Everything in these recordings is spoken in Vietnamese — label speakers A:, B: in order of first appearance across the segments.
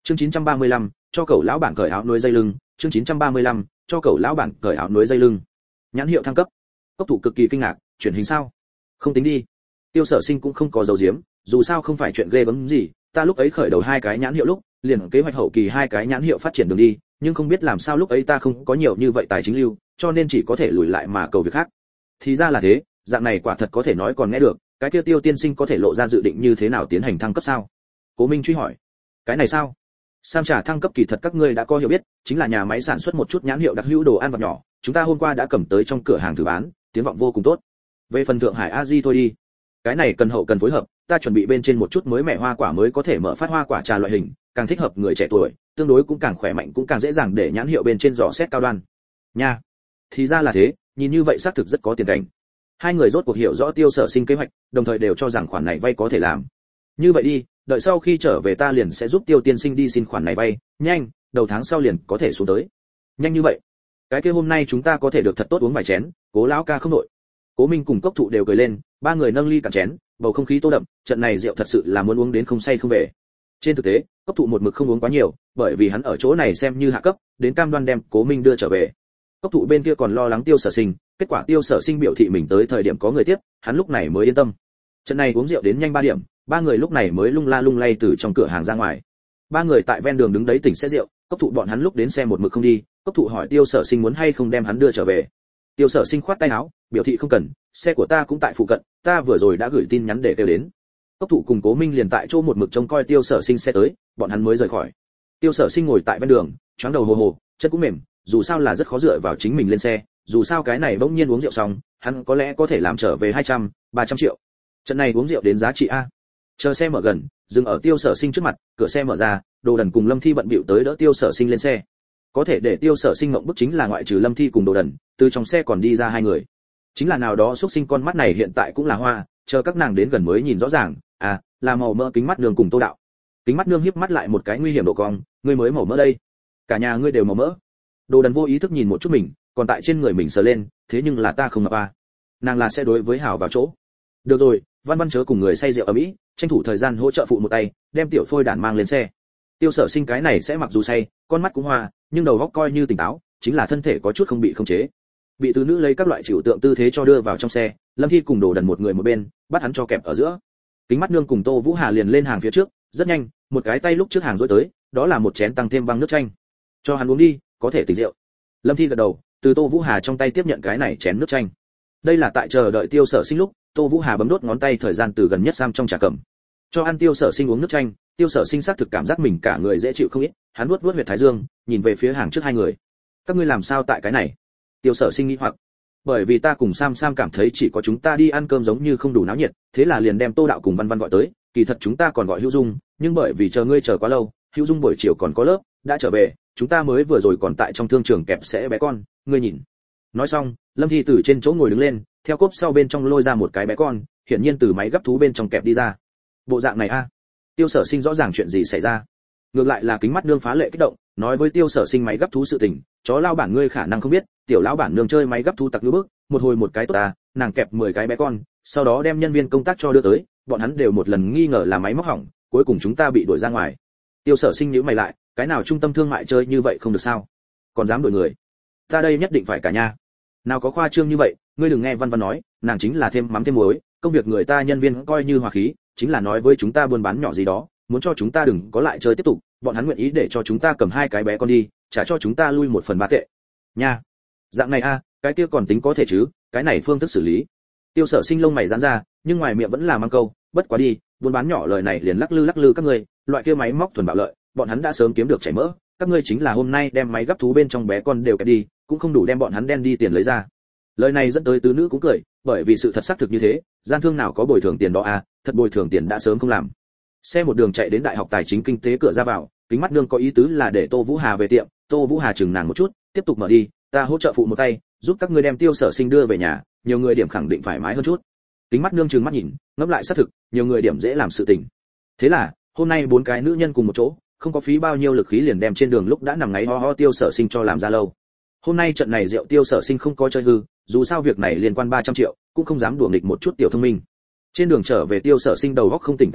A: Chương 935, cho cậu lão bản cởi áo núi dây lưng, chương 935, cho cậu lão bản cởi áo núi dây lưng. Nhãn hiệu thăng cấp. Cốc thủ cực kỳ kinh ngạc, chuyển hình sao? Không tính đi. Tiêu Sở Sinh cũng không có dấu diếm, dù sao không phải chuyện ghê gớm gì, ta lúc ấy khởi đầu 2 cái nhãn hiệu lúc, liền kế hoạch hậu kỳ 2 cái nhãn hiệu phát triển đường đi, nhưng không biết làm sao lúc ấy ta không có nhiều như vậy tài chính lưu, cho nên chỉ có thể lùi lại mà cầu việc khác. Thì ra là thế, dạng này quả thật có thể nói còn nghe được, cái kia Tiêu tiên sinh có thể lộ ra dự định như thế nào tiến hành thăng cấp sao? Cố Minh truy hỏi. Cái này sao? Sam trà thăng cấp kỳ thật các ngươi đã có hiểu biết, chính là nhà máy sản xuất một chút nhãn hiệu đặc hữu đồ ăn vặt nhỏ, chúng ta hôm qua đã cầm tới trong cửa hàng thử bán, tiếng vọng vô cùng tốt. Về phần Thượng Hải A Di thôi đi. Cái này cần hậu cần phối hợp, ta chuẩn bị bên trên một chút mới mẻ hoa quả mới có thể mở phát hoa quả trà loại hình, càng thích hợp người trẻ tuổi, tương đối cũng càng khỏe mạnh cũng càng dễ dàng để nhãn hiệu bên trên dò xét cao đoan. Nha. Thì ra là thế, nhìn như vậy xác thực rất có tiền cảnh. Hai người rốt cuộc hiểu rõ Tiêu Sở Sinh kế hoạch, đồng thời đều cho rằng khoản này vay có thể làm. Như vậy đi, đợi sau khi trở về ta liền sẽ giúp Tiêu tiên sinh đi xin khoản này vay, nhanh, đầu tháng sau liền có thể xuống tới. Nhanh như vậy? Cái kia hôm nay chúng ta có thể được thật tốt uống vài chén, Cố lão ca không nội. Cố Minh cùng Cốc Thụ đều cười lên, ba người nâng ly cạn chén, bầu không khí tô đậm, trận này rượu thật sự là muốn uống đến không say không về. Trên thực tế, Cốc Thụ một mực không uống quá nhiều, bởi vì hắn ở chỗ này xem như hạ cấp, đến cam đoan đem Cố Minh đưa trở về. Cốc Thụ bên kia còn lo lắng Tiêu Sở Sinh, kết quả Tiêu Sở Sinh biểu thị mình tới thời điểm có người tiếp, hắn lúc này mới yên tâm. Trận này uống rượu đến nhanh 3 điểm, ba người lúc này mới lung la lung lay từ trong cửa hàng ra ngoài. Ba người tại ven đường đứng đấy tỉnh xe rượu, Cốc Thụ bọn hắn lúc đến xe một mực không đi, Cốc Thụ hỏi Tiêu Sở Sinh muốn hay không đem hắn đưa trở về. Tiêu Sở Sinh khoát tay áo, biểu thị không cần, xe của ta cũng tại phụ cận, ta vừa rồi đã gửi tin nhắn để kêu đến. Cốc Thụ cùng Cố Minh liền tại chỗ một mực trông coi Tiêu Sở Sinh xe tới, bọn hắn mới rời khỏi. Tiêu Sở Sinh ngồi tại ven đường, choáng đầu hồ hồ, chân cũng mềm, dù sao là rất khó dựa vào chính mình lên xe, dù sao cái này bỗng nhiên uống rượu xong, hắn có lẽ có thể làm trở về 200, 300 triệu. Trận này uống rượu đến giá trị a. Chờ xe mở gần, dừng ở Tiêu Sở Sinh trước mặt, cửa xe mở ra, Đồ Đần cùng Lâm Thi bận bịu tới đỡ Tiêu Sở Sinh lên xe. Có thể để Tiêu Sở Sinh ngậm bức chính là ngoại trừ Lâm Thi cùng Đồ Đần, từ trong xe còn đi ra 2 người. Chính là nào đó xúc sinh con mắt này hiện tại cũng là hoa, chờ các nàng đến gần mới nhìn rõ ràng, à, là màu mỡ kính mắt nương cùng Tô Đạo. Kính mắt nương híp mắt lại một cái nguy hiểm độ cong, ngươi mới màu mỡ đây, cả nhà ngươi đều màu mỡ. Đồ Đần vô ý thức nhìn một chút mình, còn tại trên người mình sờ lên, thế nhưng là ta không mập à. Nàng là sẽ đối với Hảo vào chỗ. Được rồi, Văn Văn chớ cùng người say rượu ở mỹ, tranh thủ thời gian hỗ trợ phụ một tay, đem tiểu phôi đản mang lên xe. Tiêu Sở Sinh cái này sẽ mặc dù say, con mắt cũng hoa, nhưng đầu óc coi như tỉnh táo, chính là thân thể có chút không bị khống chế. Bị tứ nữ lấy các loại chịu tượng tư thế cho đưa vào trong xe, Lâm Thi cùng Đồ Đần một người một bên, bắt hắn cho kẹp ở giữa. Kính mắt nương cùng Tô Vũ Hà liền lên hàng phía trước, rất nhanh, một cái tay lúc trước hàng rối tới, đó là một chén tăng thêm băng nước chanh. Cho hắn uống đi, có thể tỉnh rượu. Lâm Thi gật đầu, từ Tô Vũ Hà trong tay tiếp nhận cái này chén nước chanh. Đây là tại chờ đợi Tiêu Sở Sinh lúc, Tô Vũ Hà bấm đốt ngón tay thời gian từ gần nhất Sam trong trà cầm. Cho ăn Tiêu Sở Sinh uống nước chanh, Tiêu Sở Sinh xác thực cảm giác mình cả người dễ chịu không ít, hắn vuốt vuốt huyệt thái dương, nhìn về phía hàng trước 2 người. Các ngươi làm sao tại cái này? Tiêu Sở Sinh nghĩ hoặc. Bởi vì ta cùng Sam cảm thấy chỉ có chúng ta đi ăn cơm giống như không đủ náo nhiệt, thế là liền đem Tô Đạo cùng Văn Văn gọi tới, kỳ thật chúng ta còn gọi Hữu Dung, nhưng bởi vì chờ ngươi chờ quá lâu, Hữu Dung buổi chiều còn có lớp, đã trở về, chúng ta mới vừa rồi còn tại trong thương trường kẹp sẽ bé con, ngươi nhìn. Nói xong, Lâm Thi từ trên chỗ ngồi đứng lên, theo cốp sau bên trong lôi ra một cái bé con, hiển nhiên từ máy gấp thú bên trong kẹp đi ra. Bộ dạng này a. Tiêu Sở Sinh rõ ràng chuyện gì xảy ra. Ngược lại là kính mắt nương phá lệ kích động, nói với Tiêu Sở Sinh máy gấp thú sự tình, chó lao bản ngươi khả năng không biết, tiểu lão bản nương chơi máy gấp thú tặc như bước, một hồi một cái tốt ta, nàng kẹp 10 cái bé con, sau đó đem nhân viên công tác cho đưa tới, bọn hắn đều một lần nghi ngờ là máy móc hỏng, cuối cùng chúng ta bị đuổi ra ngoài. Tiêu Sở Sinh nhíu mày lại, cái nào trung tâm thương mại chơi như vậy không được sao? Còn dám đuổi người? Ta đây nhất định phải cả nha. Nào có khoa trương như vậy, ngươi đừng nghe Văn Văn nói, nàng chính là thêm mắm thêm muối, công việc người ta nhân viên coi như hòa khí, chính là nói với chúng ta buôn bán nhỏ gì đó, muốn cho chúng ta đừng có lại chơi tiếp tục, bọn hắn nguyện ý để cho chúng ta cầm 2 cái bé con đi, trả cho chúng ta lui 1/3 tệ. Nha. Dạng này a, cái kia còn tính có thể chứ, cái này phương thức xử lý. Tiêu Sở Sinh lông mày giãn ra, nhưng ngoài miệng vẫn là mang câu, bất quá đi, buôn bán nhỏ lời này liền lắc lư các ngươi, loại kia máy móc thuần bạo lợi, bọn hắn đã sớm kiếm được chảy mỡ, các ngươi chính là hôm nay đem máy gấp thú bên trong bé con đều kẹp đi, cũng không đủ đem bọn hắn đen đi tiền lấy ra. Lời này dẫn tới tứ nữ cũng cười, bởi vì sự thật xác thực như thế, gian thương nào có bồi thường tiền đó à, thật bồi thường tiền đã sớm không làm. Xe một đường chạy đến Đại học Tài chính Kinh tế cửa ra vào, kính mắt nương có ý tứ là để Tô Vũ Hà về tiệm, Tô Vũ Hà chừng nàng một chút, tiếp tục mở đi, ta hỗ trợ phụ một tay, giúp các ngươi đem Tiêu Sở Sinh đưa về nhà, nhiều người điểm khẳng định thoải mái hơn chút. Kính mắt nương trừng mắt nhìn, ngẫm lại xác thực, nhiều người điểm dễ làm sự tình. Thế là, hôm nay 4 cái nữ nhân cùng một chỗ, không có phí bao nhiêu lực khí liền đem trên đường lúc đã nằm ngáy ho ho Tiêu Sở Sinh cho làm ra lâu. Hôm nay trận này rượu Tiêu Sở Sinh không có chơi hư, dù sao việc này liên quan 300 triệu, cũng không dám đùa nghịch một chút tiểu thông minh. Trên đường trở về Tiêu Sở Sinh đầu óc không tỉnh táo lắm,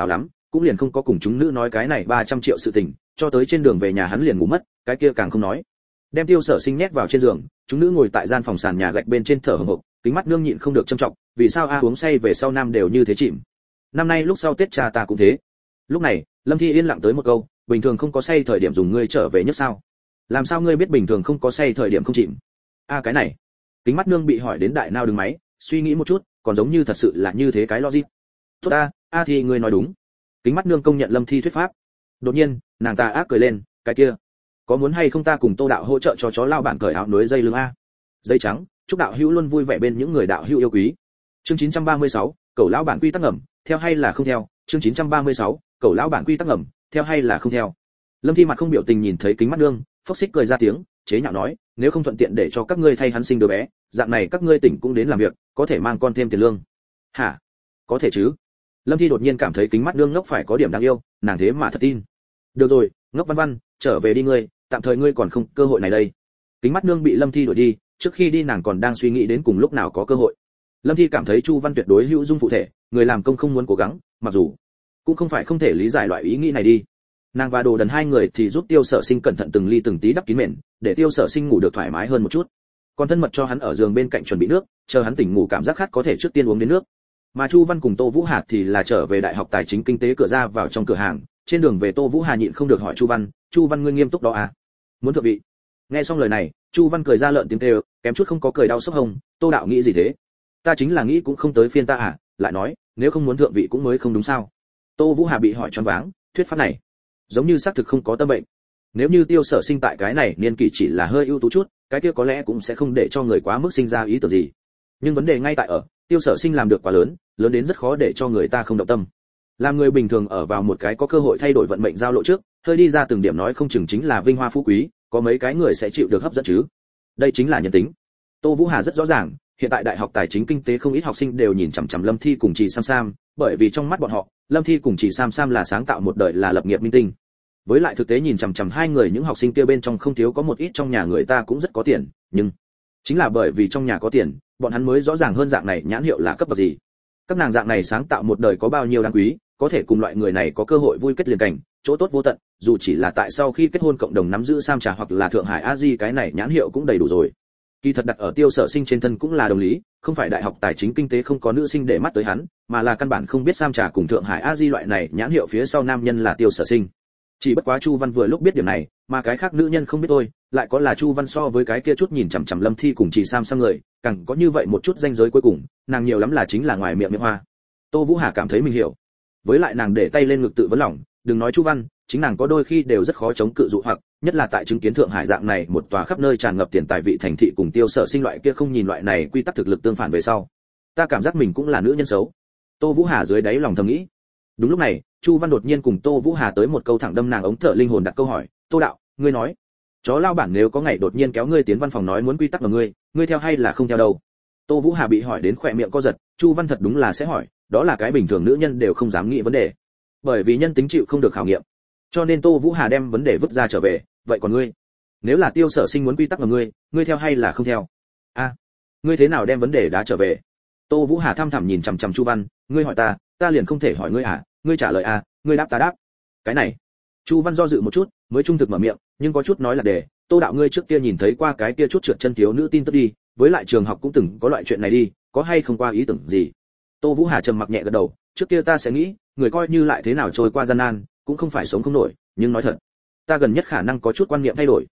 A: cũng liền không có cùng chúng nữ nói cái này 300 triệu sự tình, cho tới trên đường về nhà hắn liền ngủ mất, cái kia càng không nói. Đem Tiêu Sở Sinh nhét vào trên giường, chúng nữ ngồi tại gian phòng sàn nhà gạch bên trên thở hổn hộc, kính mắt nương nhịn không được trầm trọng, vì sao a uống say về sau nam đều như thế chìm. Năm nay lúc sau Tết cha ta cũng thế. Lúc này, Lâm Thi yên lặng tới một câu, bình thường không có say thời điểm dùng ngươi trở về nhất sao? Làm sao ngươi biết bình thường không có say thời điểm không chìm? A cái này. Kính mắt nương bị hỏi đến đại nao đứng máy, suy nghĩ một chút, còn giống như thật sự là như thế cái logic. Tốt a thì ngươi nói đúng. Kính mắt nương công nhận Lâm Thi thuyết pháp. Đột nhiên, nàng ta ác cười lên, cái kia, có muốn hay không ta cùng Tô đạo hỗ trợ cho chó lao bản cởi áo nối dây lưng a? Dây trắng, chúc đạo hữu luôn vui vẻ bên những người đạo hữu yêu quý. Chương 936, cẩu lão bản quy tắc ngầm, theo hay là không theo? Chương 936, cẩu lão bản quy tắc ngầm, theo hay là không theo? Lâm Thi mặt không biểu tình nhìn thấy kính mắt nương, phốc xích cười ra tiếng, chế nhạo nói, nếu không thuận tiện để cho các ngươi thay hắn sinh đứa bé, dạng này các ngươi tỉnh cũng đến làm việc, có thể mang con thêm tiền lương. Hả? Có thể chứ? Lâm Thi đột nhiên cảm thấy kính mắt nương ngốc phải có điểm đáng yêu, nàng thế mà thật tin. Được rồi, ngốc văn văn, trở về đi ngươi, tạm thời ngươi còn không cơ hội này đây. Kính mắt nương bị Lâm Thi đuổi đi, trước khi đi nàng còn đang suy nghĩ đến cùng lúc nào có cơ hội. Lâm Thi cảm thấy Chu Văn tuyệt đối hữu dung phụ thể, người làm công không muốn cố gắng, mặc dù cũng không phải không thể lý giải loại ý nghĩ này đi. Nàng và Đồ Đần hai người thì giúp Tiêu Sở Sinh cẩn thận từng ly từng tí đắp kín mền, để Tiêu Sở Sinh ngủ được thoải mái hơn một chút. Còn thân mật cho hắn ở giường bên cạnh chuẩn bị nước, chờ hắn tỉnh ngủ cảm giác khát có thể trước tiên uống đến nước. Mà Chu Văn cùng Tô Vũ Hà thì là trở về Đại học Tài chính Kinh tế cửa ra vào trong cửa hàng, trên đường về Tô Vũ Hà nhịn không được hỏi Chu Văn ngươi nghiêm túc đó à? Muốn thượng vị? Nghe xong lời này, Chu Văn cười ra lợn tiếng kêu, kém chút không có cười đau sốc hông, Tô đạo nghĩ gì thế? Ta chính là nghĩ cũng không tới phiên ta à, lại nói, nếu không muốn thượng vị cũng mới không đúng sao? Tô Vũ Hà bị hỏi choáng váng, thuyết pháp này giống như xác thực không có tâm bệnh. Nếu như Tiêu Sở Sinh tại cái này niên kỷ chỉ là hơi ưu tú chút, cái kia có lẽ cũng sẽ không để cho người quá mức sinh ra ý tưởng gì. Nhưng vấn đề ngay tại ở, Tiêu Sở Sinh làm được quá lớn, lớn đến rất khó để cho người ta không động tâm. Làm người bình thường ở vào một cái có cơ hội thay đổi vận mệnh giao lộ trước, hơi đi ra từng điểm nói không chừng chính là vinh hoa phú quý, có mấy cái người sẽ chịu được hấp dẫn chứ. Đây chính là nhân tính. Tô Vũ Hà rất rõ ràng, hiện tại Đại học Tài chính Kinh tế không ít học sinh đều nhìn chằm chằm Lâm Thi cùng Trì Sam Sam, bởi vì trong mắt bọn họ, Lâm Thi cùng Trì Sam Sam là sáng tạo một đời là lập nghiệp minh tinh. Với lại thực tế nhìn chằm chằm hai người những học sinh kia bên trong không thiếu có một ít trong nhà người ta cũng rất có tiền, nhưng chính là bởi vì trong nhà có tiền, bọn hắn mới rõ ràng hơn dạng này nhãn hiệu là cấp bậc gì. Các nàng dạng này sáng tạo một đời có bao nhiêu đáng quý, có thể cùng loại người này có cơ hội vui kết liền cảnh, chỗ tốt vô tận, dù chỉ là tại sau khi kết hôn cộng đồng nắm giữ Sam trà hoặc là Thượng Hải Aji cái này nhãn hiệu cũng đầy đủ rồi. Kỳ thật đặt ở Tiêu Sở Sinh trên thân cũng là đồng lý, không phải Đại học Tài chính Kinh tế không có nữ sinh để mắt tới hắn, mà là căn bản không biết Sam trà cùng Thượng Hải Aji loại này nhãn hiệu phía sau nam nhân là Tiêu Sở Sinh. Chỉ bất quá Chu Văn vừa lúc biết điểm này, mà cái khác nữ nhân không biết thôi, lại có là Chu Văn so với cái kia chút nhìn chằm chằm Lâm Thi cùng Trì Sam sang người, càng có như vậy một chút danh giới cuối cùng, nàng nhiều lắm là chính là ngoài miệng hoa. Tô Vũ Hà cảm thấy mình hiểu. Với lại nàng để tay lên ngực tự vấn lòng, đừng nói Chu Văn, chính nàng có đôi khi đều rất khó chống cự dụ hoặc, nhất là tại chứng kiến Thượng Hải dạng này một tòa khắp nơi tràn ngập tiền tài vị thành thị cùng Tiêu Sở Sinh loại kia không nhìn loại này quy tắc thực lực tương phản về sau. Ta cảm giác mình cũng là nữ nhân xấu. Tô Vũ Hà dưới đáy lòng thầm nghĩ. Đúng lúc này, Chu Văn đột nhiên cùng Tô Vũ Hà tới một câu thẳng đâm nàng ống thở linh hồn đặt câu hỏi, "Tô đạo, ngươi nói, chó lao bản nếu có ngày đột nhiên kéo ngươi tiến văn phòng nói muốn quy tắc của ngươi theo hay là không theo đâu?" Tô Vũ Hà bị hỏi đến khỏe miệng co giật, Chu Văn thật đúng là sẽ hỏi, đó là cái bình thường nữ nhân đều không dám nghĩ vấn đề. Bởi vì nhân tính chịu không được khảo nghiệm. Cho nên Tô Vũ Hà đem vấn đề vứt ra trở về, "Vậy còn ngươi? Nếu là Tiêu Sở Sinh muốn quy tắc của ngươi theo hay là không theo?" "A, ngươi thế nào đem vấn đề đá trở về?" Tô Vũ Hà thăm thẳm nhìn chằm chằm Chu Văn, "Ngươi hỏi ta liền không thể hỏi ngươi à? Ngươi trả lời à, ngươi đáp ta đáp." Cái này. Chu Văn do dự một chút, mới trung thực mở miệng, nhưng có chút nói là để, "Tô đạo ngươi trước kia nhìn thấy qua cái kia chút trượt chân thiếu nữ tin tức đi, với lại trường học cũng từng có loại chuyện này đi, có hay không qua ý tưởng gì?" Tô Vũ Hà trầm mặc nhẹ gật đầu, "Trước kia ta sẽ nghĩ, người coi như lại thế nào trôi qua gian nan, cũng không phải sống không nổi, nhưng nói thật, ta gần nhất khả năng có chút quan niệm thay đổi."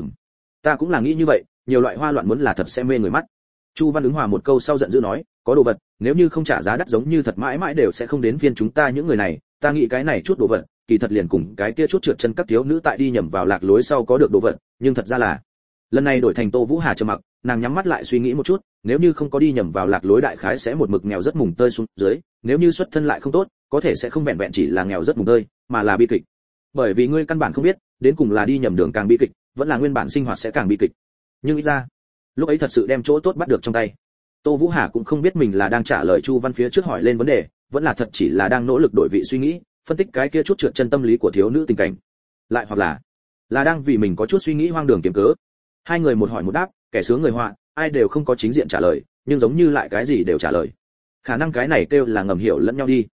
A: Ta cũng là nghĩ như vậy, nhiều loại hoa loạn muốn là thật sẽ mê người mắt." Chu Văn ứng hòa một câu sau giận dữ nói, "Có đồ vật, nếu như không trả giá đắt giống như thật mãi mãi đều sẽ không đến phiên chúng ta những người này, ta nghĩ cái này chút đồ vật, kỳ thật liền cùng cái kia chút trượt chân các thiếu nữ tại đi nhầm vào lạc lối sau có được đồ vật, nhưng thật ra là." Lần này đổi thành Tô Vũ Hà trầm mặc, nàng nhắm mắt lại suy nghĩ một chút, nếu như không có đi nhầm vào lạc lối đại khái sẽ một mực nghèo rất mùng tơi xuống dưới, nếu như xuất thân lại không tốt, có thể sẽ không vẹn vẹn chỉ là nghèo rất mùng tơi, mà là bi kịch. Bởi vì ngươi căn bản không biết, đến cùng là đi nhầm đường càng bi kịch, vẫn là nguyên bản sinh hoạt sẽ càng bi kịch. Nhưng ít ra, lúc ấy thật sự đem chỗ tốt bắt được trong tay. Tô Vũ Hà cũng không biết mình là đang trả lời Chu Văn phía trước hỏi lên vấn đề, vẫn là thật chỉ là đang nỗ lực đổi vị suy nghĩ, phân tích cái kia chút trượt chân tâm lý của thiếu nữ tình cảnh, lại hoặc là đang vì mình có chút suy nghĩ hoang đường kiếm cớ. Hai người một hỏi một đáp, kẻ sướng người họa, ai đều không có chính diện trả lời, nhưng giống như lại cái gì đều trả lời. Khả năng cái này kêu là ngầm hiểu lẫn nhau đi.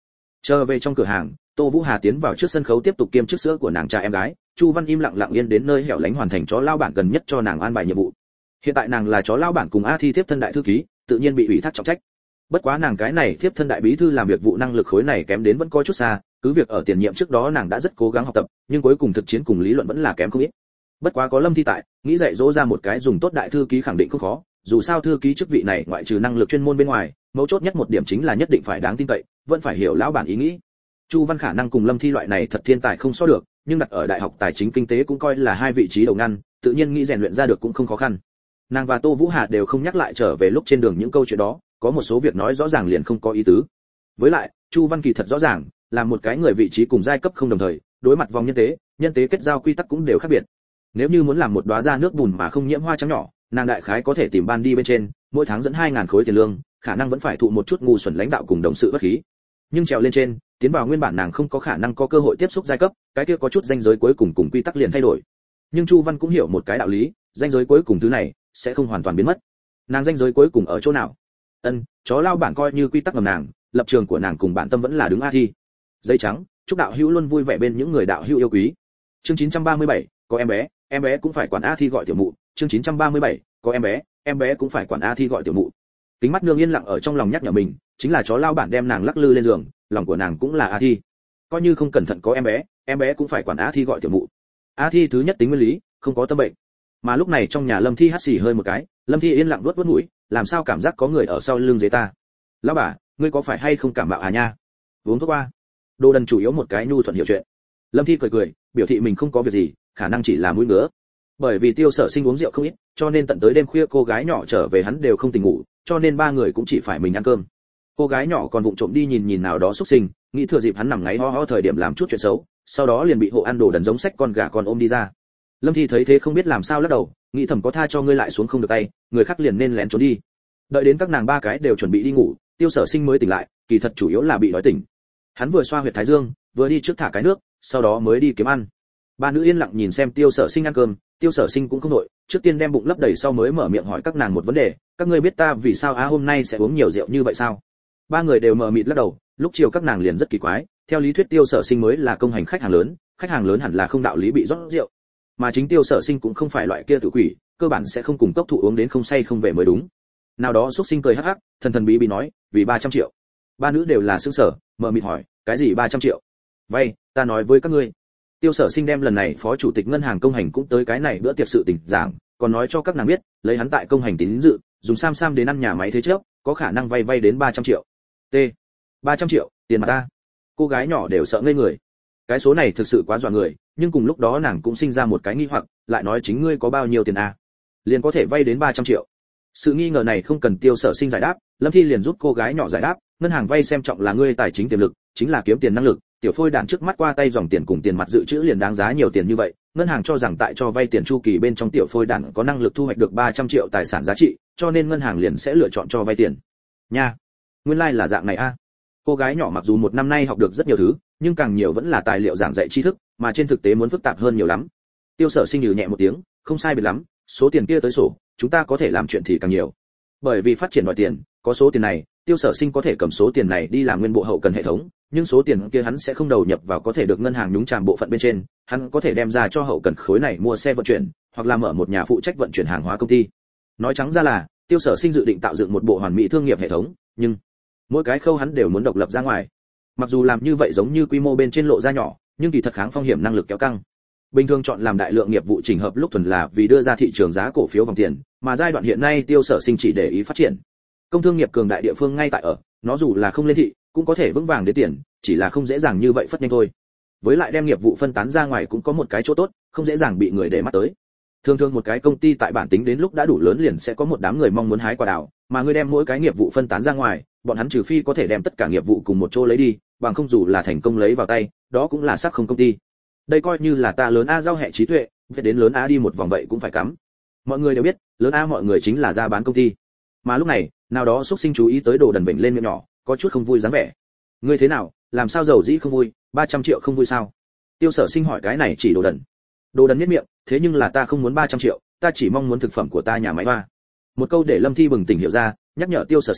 A: Chờ về trong cửa hàng, Tô Vũ Hà tiến vào trước sân khấu tiếp tục kiêm chức sữa của nàng trai em gái, Chu Văn im lặng lặng yên đến nơi hẻo lánh hoàn thành chó lao bản gần nhất cho nàng an bài nhiệm vụ. Hiện tại nàng là chó lao bản cùng A Thi tiếp thân đại thư ký, tự nhiên bị ủy thác trọng trách. Bất quá nàng cái này tiếp thân đại bí thư làm việc vụ năng lực khối này kém đến vẫn có chút xa, cứ việc ở tiền nhiệm trước đó nàng đã rất cố gắng học tập, nhưng cuối cùng thực chiến cùng lý luận vẫn là kém không ít. Bất quá có Lâm Thi tại, nghĩ dạy dỗ ra một cái dùng tốt đại thư ký khẳng định không khó, dù sao thư ký chức vị này ngoại trừ năng lực chuyên môn bên ngoài, mấu chốt nhất một điểm chính là nhất định phải đáng tin cậy, vẫn phải hiểu lão bản ý nghĩ. Chu Văn khả năng cùng Lâm Thi loại này thật thiên tài không so được, nhưng đặt ở đại học tài chính kinh tế cũng coi là hai vị trí đầu ngăn, tự nhiên nghĩ rèn luyện ra được cũng không khó khăn. Nàng và Tô Vũ Hà đều không nhắc lại trở về lúc trên đường những câu chuyện đó, có một số việc nói rõ ràng liền không có ý tứ. Với lại, Chu Văn kỳ thật rõ ràng, là một cái người vị trí cùng giai cấp không đồng thời, đối mặt vòng nhân tế kết giao quy tắc cũng đều khác biệt. Nếu như muốn làm một đóa ra nước bùn mà không nhiễm hoa trắng nhỏ, nàng đại khái có thể tìm ban đi bên trên, mỗi tháng dẫn 2000 khối tiền lương, khả năng vẫn phải thụ một chút ngu xuẩn lãnh đạo cùng đồng sự bất khí. Nhưng trèo lên trên, tiến vào nguyên bản nàng không có khả năng có cơ hội tiếp xúc giai cấp, cái kia có chút ranh giới cuối cùng quy tắc liền thay đổi. Nhưng Chu Văn cũng hiểu một cái đạo lý, ranh giới cuối cùng thứ này sẽ không hoàn toàn biến mất. Nàng ranh giới cuối cùng ở chỗ nào? Chó lao bản coi như quy tắc ngầm nàng, lập trường của nàng cùng bản tâm vẫn là đứng A Thi. Dây trắng, chúc đạo hữu luôn vui vẻ bên những người đạo hữu yêu quý. Chương 937, có em bé cũng phải quản A Thi gọi tiểu mụ. Chương 937, có em bé cũng phải quản A Thi gọi tiểu mụ. Kính mắt nương yên lặng ở trong lòng nhắc nhở mình, chính là chó lao bản đem nàng lắc lư lên giường, lòng của nàng cũng là A Thi. Coi như không cẩn thận có em bé cũng phải quản A Thi gọi tiểu mụ. A Thi thứ nhất tính nguyên lý, không có tâm bệnh. Mà lúc này trong nhà Lâm Thi hắt xì hơi một cái, Lâm Thi yên lặng vuốt vuốt mũi, làm sao cảm giác có người ở sau lưng dưới ta. Lão bà, ngươi có phải hay không cảm mạo à nha? Uống thuốc qua. Đồ Đần chủ yếu một cái nhu thuận hiểu chuyện. Lâm Thi cười cười, biểu thị mình không có việc gì, khả năng chỉ là mũi ngứa. Bởi vì Tiêu Sở Sinh uống rượu không ít, cho nên tận tới đêm khuya cô gái nhỏ trở về hắn đều không tỉnh ngủ, cho nên ba người cũng chỉ phải mình ăn cơm. Cô gái nhỏ còn vụng trộm đi nhìn nào đó xúc sinh, nghĩ thừa dịp hắn nằm ngáy ho ho thời điểm làm chút chuyện xấu, sau đó liền bị hộ ăn Đồ Đần giống sách con gà con ôm đi ra. Lâm Thi thấy thế không biết làm sao lắc đầu, nghĩ thầm có tha cho ngươi lại xuống không được tay, người khác liền nên lén trốn đi. Đợi đến các nàng ba cái đều chuẩn bị đi ngủ, Tiêu Sở Sinh mới tỉnh lại, kỳ thật chủ yếu là bị đói tỉnh. Hắn vừa xoa huyệt thái dương, vừa đi trước thả cái nước, sau đó mới đi kiếm ăn. Ba nữ yên lặng nhìn xem Tiêu Sở Sinh ăn cơm, Tiêu Sở Sinh cũng không nội, trước tiên đem bụng lấp đầy sau mới mở miệng hỏi các nàng một vấn đề, các ngươi biết ta vì sao hôm nay sẽ uống nhiều rượu như vậy sao? Ba người đều mờ mịt lắc đầu, lúc chiều các nàng liền rất kỳ quái, theo lý thuyết Tiêu Sở Sinh mới là công hành khách hàng lớn hẳn là không đạo lý bị rót rượu. Mà chính Tiêu Sở Sinh cũng không phải loại kia tử quỷ, cơ bản sẽ không cùng cốc thụ uống đến không say không về mới đúng. Nào đó xúc sinh cười hắc hắc, thần thần bí bí nói, vì 300 triệu. Ba nữ đều là sững sờ, mờ mịt hỏi, cái gì 300 triệu? Vay, ta nói với các ngươi. Tiêu Sở Sinh đem lần này phó chủ tịch ngân hàng công hành cũng tới cái này bữa tiệc sự tình giảng, còn nói cho các nàng biết, lấy hắn tại công hành tín dự, dùng sam đến ăn nhà máy thế trước, có khả năng vay đến 300 triệu. T. 300 triệu, tiền mà ta. Cô gái nhỏ đều sợ ngây người. Cái số này thực sự quá dọa người, nhưng cùng lúc đó nàng cũng sinh ra một cái nghi hoặc, lại nói chính ngươi có bao nhiêu tiền à? Liền có thể vay đến 300 triệu. Sự nghi ngờ này không cần Tiêu Sở Sinh giải đáp, Lâm Thi liền giúp cô gái nhỏ giải đáp, ngân hàng vay xem trọng là ngươi tài chính tiềm lực, chính là kiếm tiền năng lực, tiểu phôi đản trước mắt qua tay dòng tiền cùng tiền mặt dự trữ liền đáng giá nhiều tiền như vậy, ngân hàng cho rằng tại cho vay tiền chu kỳ bên trong tiểu phôi đản có năng lực thu hoạch được 300 triệu tài sản giá trị, cho nên ngân hàng liền sẽ lựa chọn cho vay tiền. Nha, nguyên lai là dạng này a. Cô gái nhỏ mặc dù một năm nay học được rất nhiều thứ, nhưng càng nhiều vẫn là tài liệu giảng dạy tri thức, mà trên thực tế muốn phức tạp hơn nhiều lắm. Tiêu Sở Sinh nhừ nhẹ một tiếng, không sai biệt lắm, số tiền kia tới sổ, chúng ta có thể làm chuyện thì càng nhiều. Bởi vì phát triển đòi tiền, có số tiền này, Tiêu Sở Sinh có thể cầm số tiền này đi làm nguyên bộ hậu cần hệ thống, nhưng số tiền kia hắn sẽ không đầu nhập vào có thể được ngân hàng nhúng chàm bộ phận bên trên, hắn có thể đem ra cho hậu cần khối này mua xe vận chuyển, hoặc là mở một nhà phụ trách vận chuyển hàng hóa công ty. Nói trắng ra là, Tiêu Sở Sinh dự định tạo dựng một bộ hoàn mỹ thương nghiệp hệ thống, nhưng mỗi cái khâu hắn đều muốn độc lập ra ngoài. Mặc dù làm như vậy giống như quy mô bên trên lộ ra nhỏ, nhưng kỳ thật kháng phong hiểm năng lực kéo căng. Bình thường chọn làm đại lượng nghiệp vụ chỉnh hợp lúc thuần là vì đưa ra thị trường giá cổ phiếu vòng tiền, mà giai đoạn hiện nay Tiêu Sở Sinh chỉ để ý phát triển. Công thương nghiệp cường đại địa phương ngay tại ở, nó dù là không lên thị, cũng có thể vững vàng đến tiền, chỉ là không dễ dàng như vậy phất nhanh thôi. Với lại đem nghiệp vụ phân tán ra ngoài cũng có một cái chỗ tốt, không dễ dàng bị người để mắt tới. Thường thường một cái công ty tại bản tính đến lúc đã đủ lớn liền sẽ có một đám người mong muốn hái quả đào, mà ngươi đem mỗi cái nghiệp vụ phân tán ra ngoài, bọn hắn trừ phi có thể đem tất cả nghiệp vụ cùng một chỗ lấy đi, bằng không dù là thành công lấy vào tay, đó cũng là xác không công ty. Đây coi như là ta lớn A giao hệ trí tuệ, viết đến lớn A đi một vòng vậy cũng phải cắm. Mọi người đều biết, lớn A mọi người chính là ra bán công ty. Mà lúc này, nào đó xúc sinh chú ý tới Đồ Đần vểnh lên miệng nhỏ, có chút không vui dáng vẻ. Ngươi thế nào, làm sao giàu dĩ không vui, 300 triệu không vui sao? Tiêu Sở Sinh hỏi cái này chỉ Đồ Đần. Đồ Đần nhếch miệng, thế nhưng là ta không muốn 300 triệu, ta chỉ mong muốn thực phẩm của ta nhà máy hoa. Một câu để Lâm Thi bừng tỉnh hiểu ra, nhắc nhở Tiêu Sở Sinh,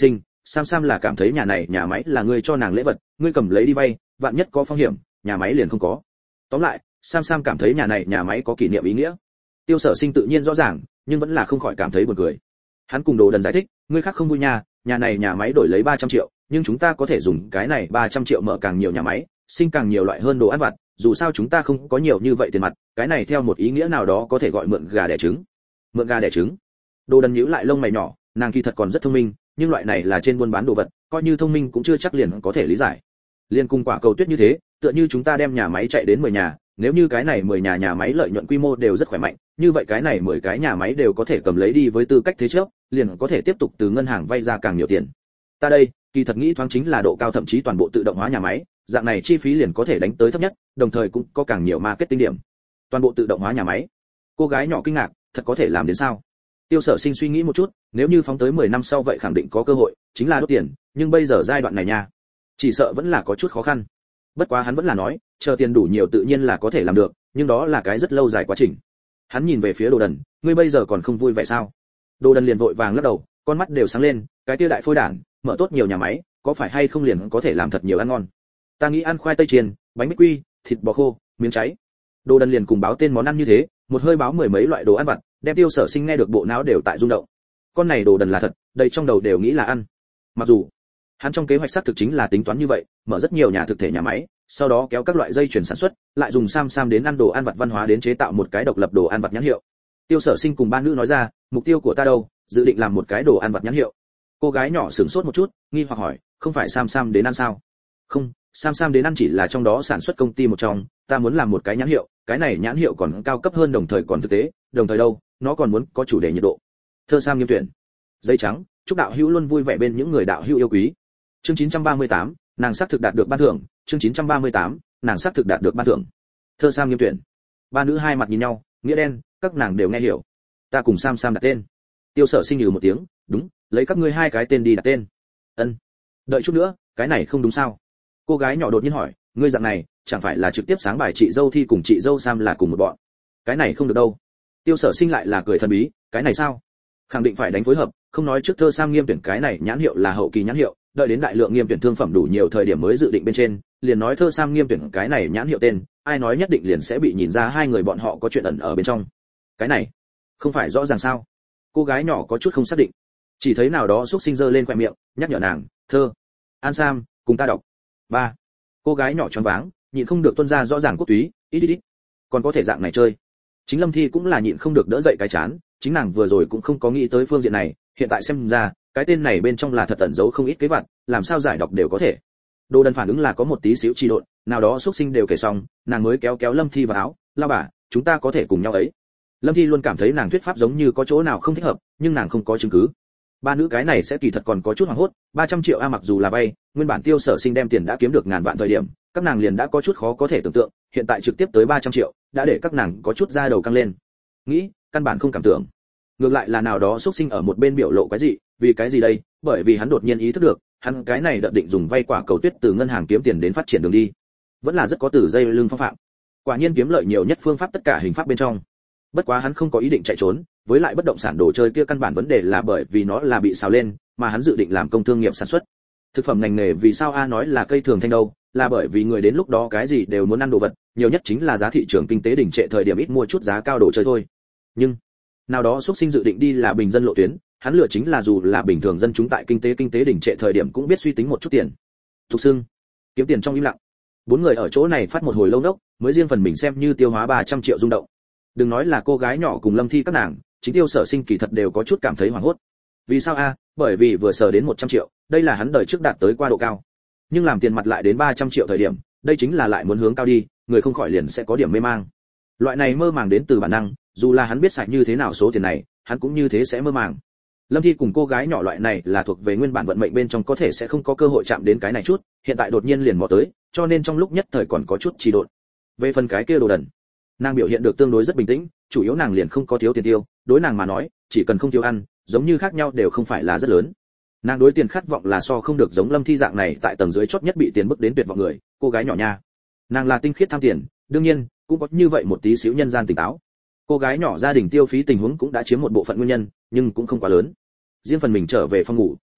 A: Sam Sam là cảm thấy nhà này nhà máy là ngươi cho nàng lễ vật, ngươi cầm lấy đi vay, vạn nhất có phong hiểm, nhà máy liền không có. Tóm lại, Sam Sam cảm thấy nhà này nhà máy có kỷ niệm ý nghĩa. Tiêu Sở Sinh tự nhiên rõ ràng, nhưng vẫn là không khỏi cảm thấy buồn cười. Hắn cùng Đồ Đần giải thích, ngươi khác không vui nhà này nhà máy đổi lấy 300 triệu, nhưng chúng ta có thể dùng cái này 300 triệu mở càng nhiều nhà máy, sinh càng nhiều loại hơn đồ ăn vặt, dù sao chúng ta không có nhiều như vậy tiền mặt, cái này theo một ý nghĩa nào đó có thể gọi mượn gà đẻ trứng. Mượn gà đẻ trứng. Đồ Đần nhíu lại lông mày nhỏ, nàng kỳ thật còn rất thông minh, nhưng loại này là trên buôn bán đồ vật, coi như thông minh cũng chưa chắc liền có thể lý giải. Liên cùng quả cầu tuyết như thế, tựa như chúng ta đem nhà máy chạy đến 10 nhà, nếu như cái này 10 nhà máy lợi nhuận quy mô đều rất khỏe mạnh, như vậy cái này 10 cái nhà máy đều có thể cầm lấy đi với tư cách thế chấp, liền có thể tiếp tục từ ngân hàng vay ra càng nhiều tiền. Ta đây, kỳ thật nghĩ thoáng chính là độ cao thậm chí toàn bộ tự động hóa nhà máy, dạng này chi phí liền có thể đánh tới thấp nhất, đồng thời cũng có càng nhiều marketing điểm. Toàn bộ tự động hóa nhà máy. Cô gái nhỏ kinh ngạc, thật có thể làm đến sao? Tiêu Sở Sinh suy nghĩ một chút, nếu như phóng tới 10 năm sau vậy khẳng định có cơ hội, chính là đốt tiền, nhưng bây giờ giai đoạn này nha, chỉ sợ vẫn là có chút khó khăn. Bất quá hắn vẫn là nói, chờ tiền đủ nhiều tự nhiên là có thể làm được, nhưng đó là cái rất lâu dài quá trình. Hắn nhìn về phía Đồ Đần, ngươi bây giờ còn không vui vẻ sao? Đồ Đần liền vội vàng lắc đầu, con mắt đều sáng lên, cái kia đại phôi đản, mở tốt nhiều nhà máy, có phải hay không liền có thể làm thật nhiều ăn ngon. Ta nghĩ ăn khoai tây chiên, bánh mì quy, thịt bò khô, miếng cháy. Đồ Đần liền cùng báo tên món ăn như thế, một hơi báo mười mấy loại đồ ăn vặt, đem Tiêu Sở Sinh nghe được bộ não đều tại rung động. Con này Đồ Đần là thật, đầy trong đầu đều nghĩ là ăn. Mặc dù hắn trong kế hoạch xác thực chính là tính toán như vậy, mở rất nhiều nhà thực thể nhà máy, sau đó kéo các loại dây chuyển sản xuất, lại dùng Sam Sam đến ăn đồ ăn vặt văn hóa đến chế tạo một cái độc lập đồ ăn vặt nhãn hiệu. Tiêu Sở Sinh cùng ba nữ nói ra, mục tiêu của ta đâu, dự định làm một cái đồ ăn vặt nhãn hiệu. Cô gái nhỏ sửng sốt một chút, nghi hoặc hỏi, không phải Sam Sam đến ăn sao? Không, Sam Sam đến ăn chỉ là trong đó sản xuất công ty một trong, ta muốn làm một cái nhãn hiệu, cái này nhãn hiệu còn cao cấp hơn đồng thời còn thực tế, đồng thời đâu, nó còn muốn có chủ đề nhiệt độ. Thơ Sam nghiêm tuyển. Dây trắng, chúc đạo hữu luôn vui vẻ bên những người đạo hữu yêu quý. Chương 938, nàng xác thực đạt được ban thưởng, chương 938, nàng xác thực đạt được ban thưởng. Thơ Sam nghiêm tuyển. Ba nữ hai mặt nhìn nhau, nghĩa đen, các nàng đều nghe hiểu. Ta cùng Sam Sam đặt tên. Tiêu Sở Sinh nhừ một tiếng, đúng, lấy các ngươi hai cái tên đi đặt tên. Ân. Đợi chút nữa, cái này không đúng sao? Cô gái nhỏ đột nhiên hỏi, ngươi dạng này, chẳng phải là trực tiếp sáng bài chị dâu Thi cùng chị dâu Sam là cùng một bọn? Cái này không được đâu. Tiêu Sở Sinh lại là cười thần bí, cái này sao? Khẳng định phải đánh phối hợp, không nói trước Thơ Sam nghiêm tuyển cái này nhãn hiệu là hậu kỳ nhãn hiệu, đợi đến đại lượng nghiêm tuyển thương phẩm đủ nhiều thời điểm mới dự định bên trên, liền nói Thơ Sam nghiêm tuyển cái này nhãn hiệu tên, ai nói nhất định liền sẽ bị nhìn ra hai người bọn họ có chuyện ẩn ở bên trong. Cái này, không phải rõ ràng sao? Cô gái nhỏ có chút không xác định, chỉ thấy nào đó xúc sinh giơ lên khóe miệng, nhắc nhở nàng, Thơ, An Sam, cùng ta đọc. Ba. Cô gái nhỏ choáng váng, nhịn không được tuôn ra rõ ràng quốc túy, ít. Còn có thể dạng này chơi. Chính Lâm Thi cũng là nhịn không được đỡ dậy cái chán, chính nàng vừa rồi cũng không có nghĩ tới phương diện này, hiện tại xem ra, cái tên này bên trong là thật ẩn giấu không ít kế vặt, làm sao giải đọc đều có thể. Đồ Đần phản ứng là có một tí xíu trì độn, nào đó xúc sinh đều kể xong, nàng mới kéo Lâm Thi vào áo, lao bà, chúng ta có thể cùng nhau ấy. Lâm Thi luôn cảm thấy nàng thuyết pháp giống như có chỗ nào không thích hợp, nhưng nàng không có chứng cứ. Ba nữ cái này sẽ kỳ thật còn có chút hoảng hốt, 300 triệu a mặc dù là vay, nguyên bản Tiêu Sở Sinh đem tiền đã kiếm được ngàn vạn thời điểm, các nàng liền đã có chút khó có thể tưởng tượng, hiện tại trực tiếp tới 300 triệu, đã để các nàng có chút da đầu căng lên. Nghĩ, căn bản không cảm tưởng. Ngược lại là nào đó xúc sinh ở một bên biểu lộ cái gì, vì cái gì đây? Bởi vì hắn đột nhiên ý thức được, hắn cái này đợt định dùng vay quả cầu tuyết từ ngân hàng kiếm tiền đến phát triển đường đi, vẫn là rất có từ dây lưng phong phạm. Quả nhiên kiếm lợi nhiều nhất phương pháp tất cả hình pháp bên trong. Bất quá hắn không có ý định chạy trốn, với lại bất động sản đồ chơi kia căn bản vấn đề là bởi vì nó là bị xào lên, mà hắn dự định làm công thương nghiệp sản xuất. Thực phẩm ngành nghề vì sao a nói là cây thường thanh đâu, là bởi vì người đến lúc đó cái gì đều muốn ăn đồ vật, nhiều nhất chính là giá thị trường kinh tế đỉnh trệ thời điểm ít mua chút giá cao đồ chơi thôi. Nhưng nào đó xuất sinh dự định đi là bình dân lộ tuyến, hắn lựa chính là dù là bình thường dân chúng tại kinh tế đỉnh trệ thời điểm cũng biết suy tính một chút tiền. Thục xưng, kiếm tiền trong im lặng. Bốn người ở chỗ này phát một hồi lâu đốc, mới riêng phần mình xem như tiêu hóa 300 triệu rung động. Đừng nói là cô gái nhỏ cùng Lâm Thi các nàng, chính Tiêu Sở Sinh kỳ thật đều có chút cảm thấy hoảng hốt. Vì sao a? Bởi vì vừa sờ đến 100 triệu, đây là hắn đời trước đạt tới qua độ cao. Nhưng làm tiền mặt lại đến 300 triệu thời điểm, đây chính là lại muốn hướng cao đi, người không khỏi liền sẽ có điểm mê mang. Loại này mơ màng đến từ bản năng, dù là hắn biết xài như thế nào số tiền này, hắn cũng như thế sẽ mơ màng. Lâm Thi cùng cô gái nhỏ loại này là thuộc về nguyên bản vận mệnh bên trong có thể sẽ không có cơ hội chạm đến cái này chút, hiện tại đột nhiên liền mò tới, cho nên trong lúc nhất thời còn có chút trì độn. Về phần cái kia Đồ Đần, nàng biểu hiện được tương đối rất bình tĩnh, chủ yếu nàng liền không có thiếu tiền tiêu, đối nàng mà nói, chỉ cần không thiếu ăn, giống như khác nhau đều không phải là rất lớn. Nàng đối tiền khát vọng là so không được giống Lâm Thi dạng này tại tầng dưới chót nhất bị tiền bức đến tuyệt vọng người, cô gái nhỏ nha. Nàng là tinh khiết tham tiền, đương nhiên, cũng có như vậy một tí xíu nhân gian tỉnh táo. Cô gái nhỏ gia đình tiêu phí tình huống cũng đã chiếm một bộ phận nguyên nhân, nhưng cũng không quá lớn. Riêng phần mình trở về phòng ngủ,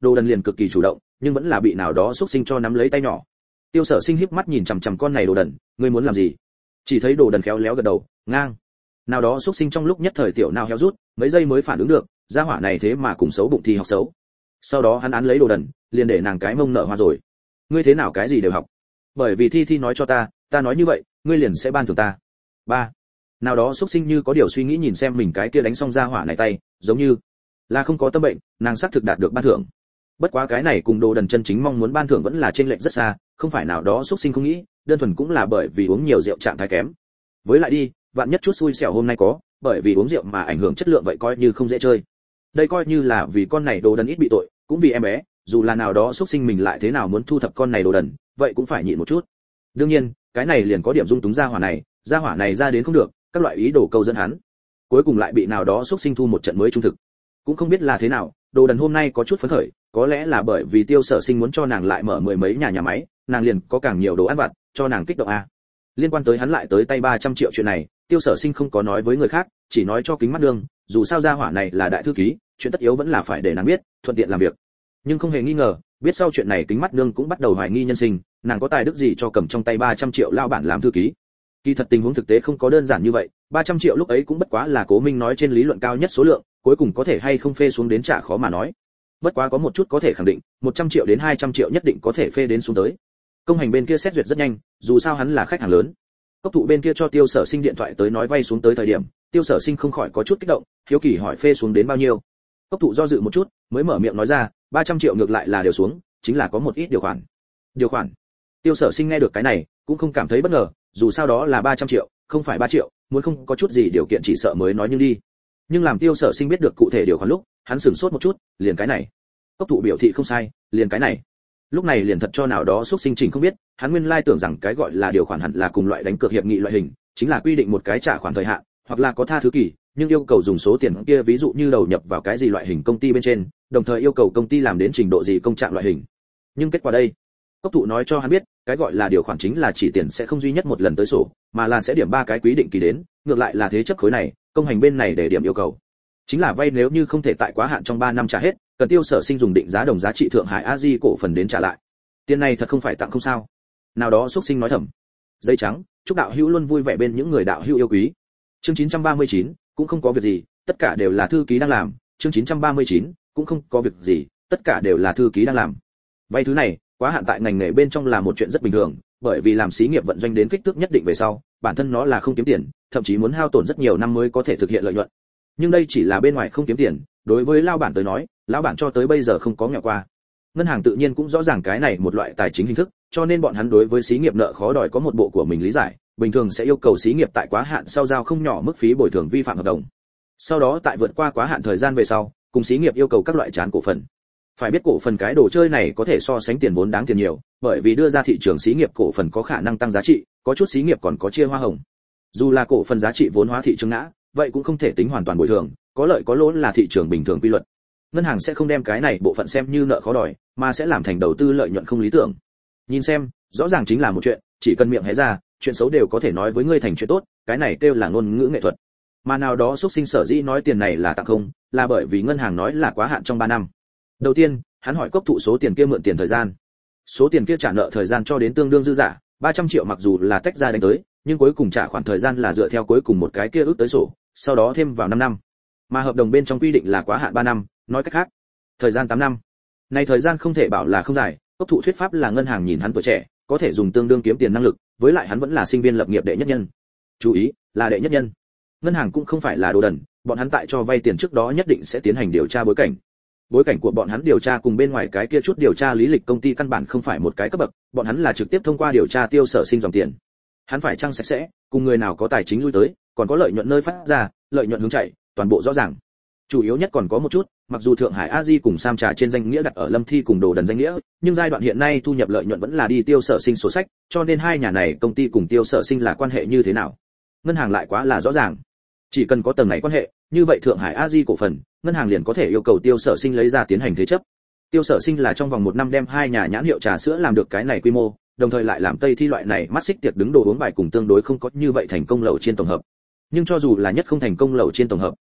A: đồ đần liền cực kỳ chủ động, nhưng vẫn là bị nào đó xúc sinh cho nắm lấy tay nhỏ. Tiêu Sở Sinh híp mắt nhìn chằm chằm con này đồ đần, ngươi muốn làm gì? Chỉ thấy đồ đần khéo léo gật đầu, ngang. Nào đó xúc sinh trong lúc nhất thời tiểu nào héo rút, mấy giây mới phản ứng được, gia hỏa này thế mà cùng xấu bụng thì học xấu. Sau đó hắn án lấy đồ đần, liền để nàng cái mông nở hoa rồi. Ngươi thế nào cái gì đều học? Bởi vì Thi nói cho ta nói như vậy, ngươi liền sẽ ban thưởng ta. Ba. Nào đó xúc sinh như có điều suy nghĩ nhìn xem mình cái kia đánh xong gia hỏa này tay, giống như là không có tâm bệnh, nàng xác thực đạt được ban thưởng. Bất quá cái này cùng đồ đần chân chính mong muốn ban thưởng vẫn là trên lệch rất xa, không phải nào đó xúc sinh không nghĩ, đơn thuần cũng là bởi vì uống nhiều rượu trạng thái kém. Với lại đi, vạn nhất chút xui xẻo hôm nay có, bởi vì uống rượu mà ảnh hưởng chất lượng vậy coi như không dễ chơi. Đây coi như là vì con này đồ đần ít bị tội, cũng vì em bé, dù là nào đó xúc sinh mình lại thế nào muốn thu thập con này đồ đần, vậy cũng phải nhịn một chút. Đương nhiên, cái này liền có điểm dung túng gia hỏa này ra đến không được, các loại ý đồ câu dẫn hắn. Cuối cùng lại bị nào đó xúc sinh thu một trận mới trung thực. Cũng không biết là thế nào, đồ đần hôm nay có chút phấn khởi, có lẽ là bởi vì Tiêu Sở Sinh muốn cho nàng lại mở mười mấy nhà máy, nàng liền có càng nhiều đồ ăn vặt, cho nàng kích động a. Liên quan tới hắn lại tới tay 300 triệu chuyện này, Tiêu Sở Sinh không có nói với người khác, chỉ nói cho Kính Mắt Nương, dù sao gia hỏa này là đại thư ký, chuyện tất yếu vẫn là phải để nàng biết, thuận tiện làm việc. Nhưng không hề nghi ngờ, biết sau chuyện này Kính Mắt Nương cũng bắt đầu hoài nghi nhân sinh, nàng có tài đức gì cho cầm trong tay 300 triệu lao bản làm thư ký. Kỳ thật tình huống thực tế không có đơn giản như vậy, 300 triệu lúc ấy cũng bất quá là Cố Minh nói trên lý luận cao nhất số lượng, cuối cùng có thể hay không phê xuống đến trả khó mà nói. Bất quá có một chút có thể khẳng định, 100 triệu đến 200 triệu nhất định có thể phê đến xuống tới. Công hành bên kia xét duyệt rất nhanh, dù sao hắn là khách hàng lớn. Cốc thụ bên kia cho Tiêu Sở Sinh điện thoại tới nói vay xuống tới thời điểm, Tiêu Sở Sinh không khỏi có chút kích động, hiếu kỳ hỏi phê xuống đến bao nhiêu. Cốc thụ do dự một chút, mới mở miệng nói ra, 300 triệu ngược lại là đều xuống, chính là có một ít điều khoản. Điều khoản? Tiêu Sở Sinh nghe được cái này, cũng không cảm thấy bất ngờ, dù sao đó là 300 triệu, không phải 3 triệu, muốn không có chút gì điều kiện chỉ sợ mới nói nhưng đi. Nhưng làm Tiêu Sở Sinh biết được cụ thể điều khoản lúc, hắn sửng sốt một chút, liền cái này. Cốc thụ biểu thị không sai, liền cái này. Lúc này liền thật cho nào đó xúc sinh trình không biết, hắn nguyên lai tưởng rằng cái gọi là điều khoản hẳn là cùng loại đánh cược hiệp nghị loại hình, chính là quy định một cái trả khoản thời hạn, hoặc là có tha thứ kỳ, nhưng yêu cầu dùng số tiền kia ví dụ như đầu nhập vào cái gì loại hình công ty bên trên, đồng thời yêu cầu công ty làm đến trình độ gì công trạng loại hình. Nhưng kết quả đây, Cốc thụ nói cho hắn biết, cái gọi là điều khoản chính là chỉ tiền sẽ không duy nhất một lần tới sổ, mà là sẽ điểm 3 cái quý định kỳ đến, ngược lại là thế chấp khối này, công hành bên này để điểm yêu cầu. Chính là vay nếu như không thể tại quá hạn trong 3 năm trả hết, cần Tiêu Sở Sinh dùng định giá đồng giá trị Thượng Hải AJ cổ phần đến trả lại. Tiền này thật không phải tặng không sao. Nào đó xúc sinh nói thầm. Dây trắng, chúc đạo hữu luôn vui vẻ bên những người đạo hữu yêu quý. Chương 939, cũng không có việc gì, tất cả đều là thư ký đang làm. Chương 939, cũng không có việc gì, tất cả đều là thư ký đang làm. Vay thứ này, quá hạn tại ngành nghề bên trong là một chuyện rất bình thường, bởi vì làm xí nghiệp vận doanh đến kích thước nhất định về sau, bản thân nó là không kiếm tiền, thậm chí muốn hao tổn rất nhiều năm mới có thể thực hiện lợi nhuận. Nhưng đây chỉ là bên ngoài không kiếm tiền, đối với lao bản tới nói, lão bản cho tới bây giờ không có nghèo qua. Ngân hàng tự nhiên cũng rõ ràng cái này một loại tài chính hình thức, cho nên bọn hắn đối với xí nghiệp nợ khó đòi có một bộ của mình lý giải, bình thường sẽ yêu cầu xí nghiệp tại quá hạn sau giao không nhỏ mức phí bồi thường vi phạm hợp đồng. Sau đó tại vượt qua quá hạn thời gian về sau, cùng xí nghiệp yêu cầu các loại trán cổ phần. Phải biết cổ phần cái đồ chơi này có thể so sánh tiền vốn đáng tiền nhiều, bởi vì đưa ra thị trường xí nghiệp cổ phần có khả năng tăng giá trị, có chút xí nghiệp còn có chia hoa hồng. Dù là cổ phần giá trị vốn hóa thị trường ngã, vậy cũng không thể tính hoàn toàn bồi thường, có lợi có lỗ là thị trường bình thường quy luật. Ngân hàng sẽ không đem cái này bộ phận xem như nợ khó đòi, mà sẽ làm thành đầu tư lợi nhuận không lý tưởng. Nhìn xem, rõ ràng chính là một chuyện, chỉ cần miệng hé ra, chuyện xấu đều có thể nói với ngươi thành chuyện tốt, cái này kêu là ngôn ngữ nghệ thuật. Mà nào đó xúc sinh sở dĩ nói tiền này là tặng không, là bởi vì ngân hàng nói là quá hạn trong 3 năm. Đầu tiên, hắn hỏi Cốc thụ số tiền kia mượn tiền thời gian. Số tiền kia trả nợ thời gian cho đến tương đương dư giả, 300 triệu mặc dù là tách ra đánh tới, nhưng cuối cùng trả khoản thời gian là dựa theo cuối cùng một cái kia ước tới sổ, sau đó thêm vào 5 năm. Mà hợp đồng bên trong quy định là quá hạn 3 năm, nói cách khác, thời gian 8 năm. Này thời gian không thể bảo là không dài, Cốc thụ thuyết pháp là ngân hàng nhìn hắn tuổi trẻ, có thể dùng tương đương kiếm tiền năng lực, với lại hắn vẫn là sinh viên lập nghiệp đệ nhất nhân. Chú ý, là đệ nhất nhân. Ngân hàng cũng không phải là đồ đần, bọn hắn tại cho vay tiền trước đó nhất định sẽ tiến hành điều tra bối cảnh. Bối cảnh của bọn hắn điều tra cùng bên ngoài cái kia chút điều tra lý lịch công ty căn bản không phải một cái cấp bậc, bọn hắn là trực tiếp thông qua điều tra Tiêu Sở Sinh dòng tiền. Hắn phải chăng sạch sẽ, cùng người nào có tài chính lui tới, còn có lợi nhuận nơi phát ra, lợi nhuận hướng chạy, toàn bộ rõ ràng. Chủ yếu nhất còn có một chút, mặc dù Thượng Hải AJ cùng Sam Trà trên danh nghĩa đặt ở Lâm Thi cùng Đồ Đần danh nghĩa, nhưng giai đoạn hiện nay thu nhập lợi nhuận vẫn là đi Tiêu Sở Sinh sổ sách, cho nên hai nhà này công ty cùng Tiêu Sở Sinh là quan hệ như thế nào? Ngân hàng lại quá là rõ ràng. Chỉ cần có tầng này quan hệ, như vậy Thượng Hải AJ cổ phần, ngân hàng liền có thể yêu cầu Tiêu Sở Sinh lấy ra tiến hành thế chấp. Tiêu Sở Sinh là trong vòng 1 năm đem hai nhà nhãn hiệu trà sữa làm được cái này quy mô, đồng thời lại làm Tây Thi loại này mắt xích tiệc đứng đồ uống bài cùng tương đối không có như vậy thành công lẩu chiên tổng hợp. Nhưng cho dù là nhất không thành công lẩu chiên tổng hợp,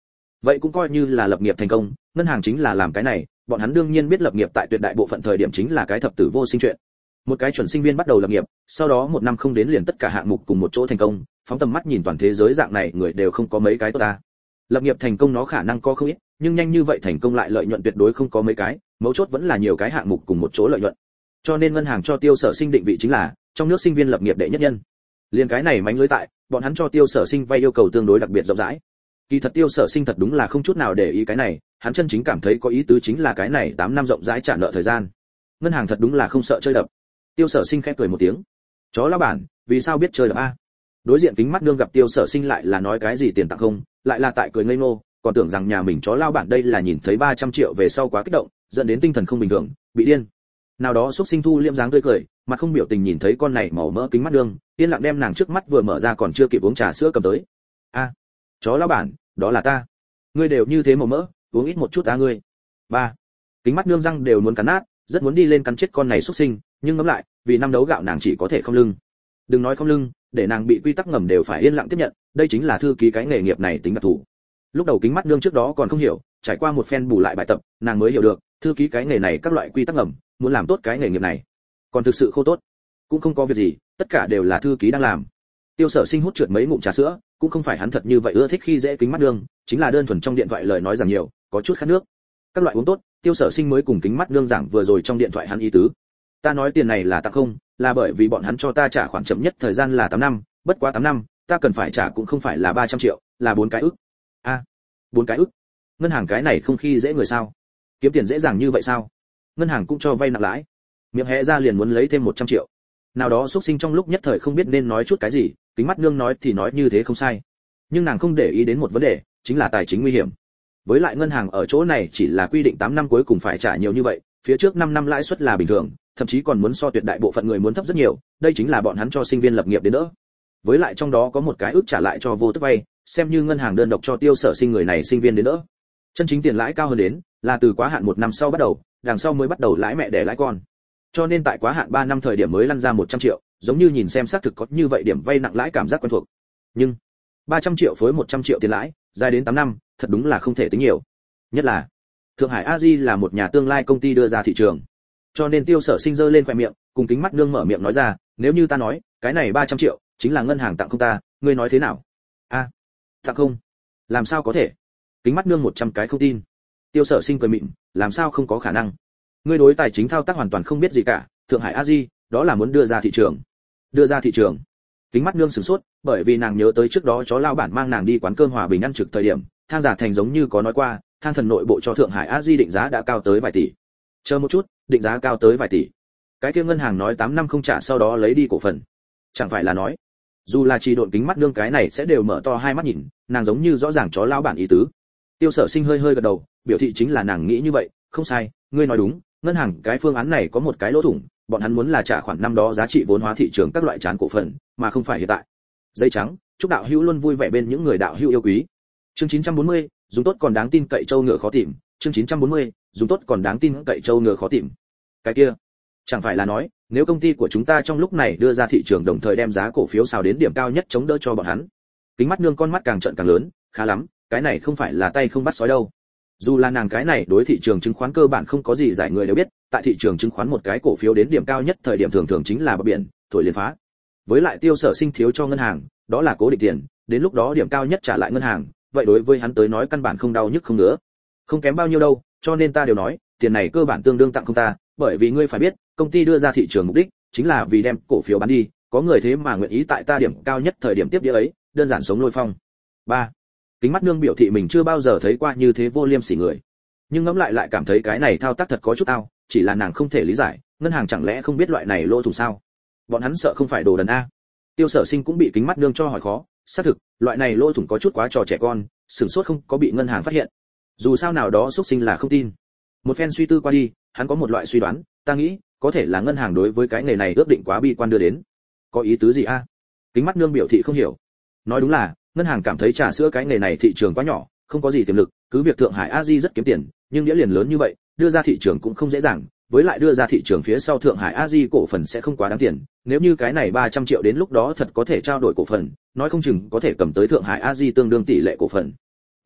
A: vậy cũng coi như là lập nghiệp thành công. Ngân hàng chính là làm cái này, bọn hắn đương nhiên biết lập nghiệp tại tuyệt đại bộ phận thời điểm chính là cái thập tử vô sinh chuyện. Một cái chuẩn sinh viên bắt đầu lập nghiệp, sau đó một năm không đến liền tất cả hạng mục cùng một chỗ thành công, phóng tầm mắt nhìn toàn thế giới dạng này người đều không có mấy cái tốt ta. Lập nghiệp thành công nó khả năng có không ít, nhưng nhanh như vậy thành công lại lợi nhuận tuyệt đối không có mấy cái, mấu chốt vẫn là nhiều cái hạng mục cùng một chỗ lợi nhuận. Cho nên ngân hàng cho Tiêu Sở Sinh định vị chính là trong nước sinh viên lập nghiệp đệ nhất nhân. Liên cái này mánh lưới tại, bọn hắn cho Tiêu Sở Sinh vay yêu cầu tương đối đặc biệt rộng rãi. Kỳ thật Tiêu Sở Sinh thật đúng là không chút nào để ý cái này, hắn chân chính cảm thấy có ý tứ chính là cái này 8 năm rộng rãi trả nợ thời gian. Ngân hàng thật đúng là không sợ chơi đập. Tiêu Sở Sinh khẽ cười một tiếng. Chó lão bản, vì sao biết chơi đập a? Đối diện kính mắt nương gặp Tiêu Sở Sinh lại là nói cái gì tiền tặng không, lại là tại cười ngây ngô, còn tưởng rằng nhà mình chó lão bản đây là nhìn thấy 300 triệu về sau quá kích động, dẫn đến tinh thần không bình thường, bị điên. Nào đó xúc sinh thu liễm dáng tươi cười, mặt không biểu tình nhìn thấy con này màu mỡ kính mắt nương, yên lặng đem nàng trước mắt vừa mở ra còn chưa kịp uống trà sữa cầm tới. A, chó lão bản, đó là ta. Ngươi đều như thế màu mỡ, uống ít một chút ta ngươi. Ba. Kính mắt nương răng đều muốn cắn nát, rất muốn đi lên cắn chết con này xúc sinh, nhưng ngẫm lại, vì năm đấu gạo nàng chỉ có thể không lưng. Đừng nói không lưng, để nàng bị quy tắc ngầm đều phải yên lặng tiếp nhận, đây chính là thư ký cái nghề nghiệp này tính đặc thù. Lúc đầu kính mắt nương trước đó còn không hiểu, trải qua một phen bù lại bài tập, nàng mới hiểu được, thư ký cái nghề này các loại quy tắc ngầm, muốn làm tốt cái nghề nghiệp này, còn thực sự khô tốt, cũng không có việc gì, tất cả đều là thư ký đang làm. Tiêu Sở Sinh hút trượt mấy ngụm trà sữa, cũng không phải hắn thật như vậy ưa thích khi dễ kính mắt nương, chính là đơn thuần trong điện thoại lời nói rằng nhiều, có chút khát nước. Các loại uống tốt, Tiêu Sở Sinh mới cùng kính mắt nương giảng vừa rồi trong điện thoại hắn ý tứ. Ta nói tiền này là tặng không, là bởi vì bọn hắn cho ta trả khoản chậm nhất thời gian là 8 năm, bất quá 8 năm, ta cần phải trả cũng không phải là 300 triệu, là 4 cái ức. A, 4 cái ức. Ngân hàng cái này không khi dễ người sao? Kiếm tiền dễ dàng như vậy sao? Ngân hàng cũng cho vay nặng lãi. Miệng hé ra liền muốn lấy thêm 100 triệu. Nào đó xuất sinh trong lúc nhất thời không biết nên nói chút cái gì, kính mắt nương nói thì nói như thế không sai. Nhưng nàng không để ý đến một vấn đề, chính là tài chính nguy hiểm. Với lại ngân hàng ở chỗ này chỉ là quy định 8 năm cuối cùng phải trả nhiều như vậy, phía trước 5 năm lãi suất là bình thường, thậm chí còn muốn so tuyệt đại bộ phận người muốn thấp rất nhiều, đây chính là bọn hắn cho sinh viên lập nghiệp đến đỡ. Với lại trong đó có một cái ước trả lại cho vô tức vay, xem như ngân hàng đơn độc cho Tiêu Sở Sinh người này sinh viên đến đỡ. Chân chính tiền lãi cao hơn đến, là từ quá hạn 1 năm sau bắt đầu, đằng sau mới bắt đầu lãi mẹ đẻ lãi con. Cho nên tại quá hạn 3 năm thời điểm mới lăn ra 100 triệu, giống như nhìn xem xác thực có như vậy điểm vay nặng lãi cảm giác quen thuộc. Nhưng 300 triệu phối 100 triệu tiền lãi, dài đến 8 năm, thật đúng là không thể tính nhiều. Nhất là Thượng Hải Aji là một nhà tương lai công ty đưa ra thị trường. Cho nên Tiêu Sở Sinh giơ lên khóe miệng, cùng kính mắt nương mở miệng nói ra, nếu như ta nói, cái này 300 triệu chính là ngân hàng tặng không ta, ngươi nói thế nào? A, tặng không? Làm sao có thể? Kính mắt nương 100 cái không tin. Tiêu Sở Sinh cười mỉm, làm sao không có khả năng? Ngươi đối tài chính thao tác hoàn toàn không biết gì cả, Thượng Hải Aji, đó là muốn đưa ra thị trường. Đưa ra thị trường? Kính mắt nương sửng sốt, bởi vì nàng nhớ tới trước đó chó lao bản mang nàng đi quán cơm Hòa Bình ăn trực thời điểm, Thang Giả Thành giống như có nói qua, Thang Thần nội bộ cho Thượng Hải Aji định giá đã cao tới vài tỷ. Chờ một chút, định giá cao tới vài tỷ. Cái kia ngân hàng nói 8 năm không trả sau đó lấy đi cổ phần. Chẳng phải là nói, dù là chỉ độn kính mắt nương cái này sẽ đều mở to hai mắt nhìn, nàng giống như rõ ràng chó lao bản ý tứ. Tiêu Sở Sinh hơi hơi gật đầu, biểu thị chính là nàng nghĩ như vậy, không sai, ngươi nói đúng, ngân hàng cái phương án này có một cái lỗ thủng, bọn hắn muốn là trả khoản năm đó giá trị vốn hóa thị trường các loại chán cổ phần, mà không phải hiện tại. Dây trắng, chúc đạo hữu luôn vui vẻ bên những người đạo hữu yêu quý. Chương 940, dùng tốt còn đáng tin cậy châu ngựa khó tìm. Chương 940, dùng tốt còn đáng tin cậy châu ngựa khó tìm. Cái kia, chẳng phải là nói, nếu công ty của chúng ta trong lúc này đưa ra thị trường đồng thời đem giá cổ phiếu xào đến điểm cao nhất chống đỡ cho bọn hắn. Kính mắt nương con mắt càng trợn càng lớn, khá lắm, cái này không phải là tay không bắt sói đâu. Dù là nàng cái này đối thị trường chứng khoán cơ bản không có gì giải người đều biết, tại thị trường chứng khoán một cái cổ phiếu đến điểm cao nhất thời điểm thường thường chính là bờ biển, thổi liền phá. Với lại Tiêu Sở Sinh thiếu cho ngân hàng, đó là cố định tiền, đến lúc đó điểm cao nhất trả lại ngân hàng, vậy đối với hắn tới nói căn bản không đau nhức không ngứa. Không kém bao nhiêu đâu, cho nên ta đều nói, tiền này cơ bản tương đương tặng không ta, bởi vì ngươi phải biết, công ty đưa ra thị trường mục đích chính là vì đem cổ phiếu bán đi, có người thế mà nguyện ý tại ta điểm cao nhất thời điểm tiếp đĩa ấy, đơn giản sống lôi phong. 3. Kính mắt nương biểu thị mình chưa bao giờ thấy qua như thế vô liêm sỉ người, nhưng ngẫm lại cảm thấy cái này thao tác thật có chút ao, chỉ là nàng không thể lý giải, ngân hàng chẳng lẽ không biết loại này lỗ thủng sao? Bọn hắn sợ không phải đồ đần a. Tiêu Sở Sinh cũng bị kính mắt nương cho hỏi khó, xác thực, loại này lỗ thủng có chút quá trò trẻ con, sửng sốt không có bị ngân hàng phát hiện. Dù sao nào đó xuất sinh là không tin. Một phen suy tư qua đi, hắn có một loại suy đoán, ta nghĩ, có thể là ngân hàng đối với cái nghề này ước định quá bi quan đưa đến. Có ý tứ gì a? Kính mắt nương biểu thị không hiểu. Nói đúng là, ngân hàng cảm thấy trà sữa cái nghề này thị trường quá nhỏ, không có gì tiềm lực, cứ việc Thượng Hải Aji rất kiếm tiền, nhưng đĩa liền lớn như vậy, đưa ra thị trường cũng không dễ dàng, với lại đưa ra thị trường phía sau Thượng Hải Aji cổ phần sẽ không quá đáng tiền, nếu như cái này 300 triệu đến lúc đó thật có thể trao đổi cổ phần, nói không chừng có thể cầm tới Thượng Hải Aji tương đương tỷ lệ cổ phần. Vừa vặn,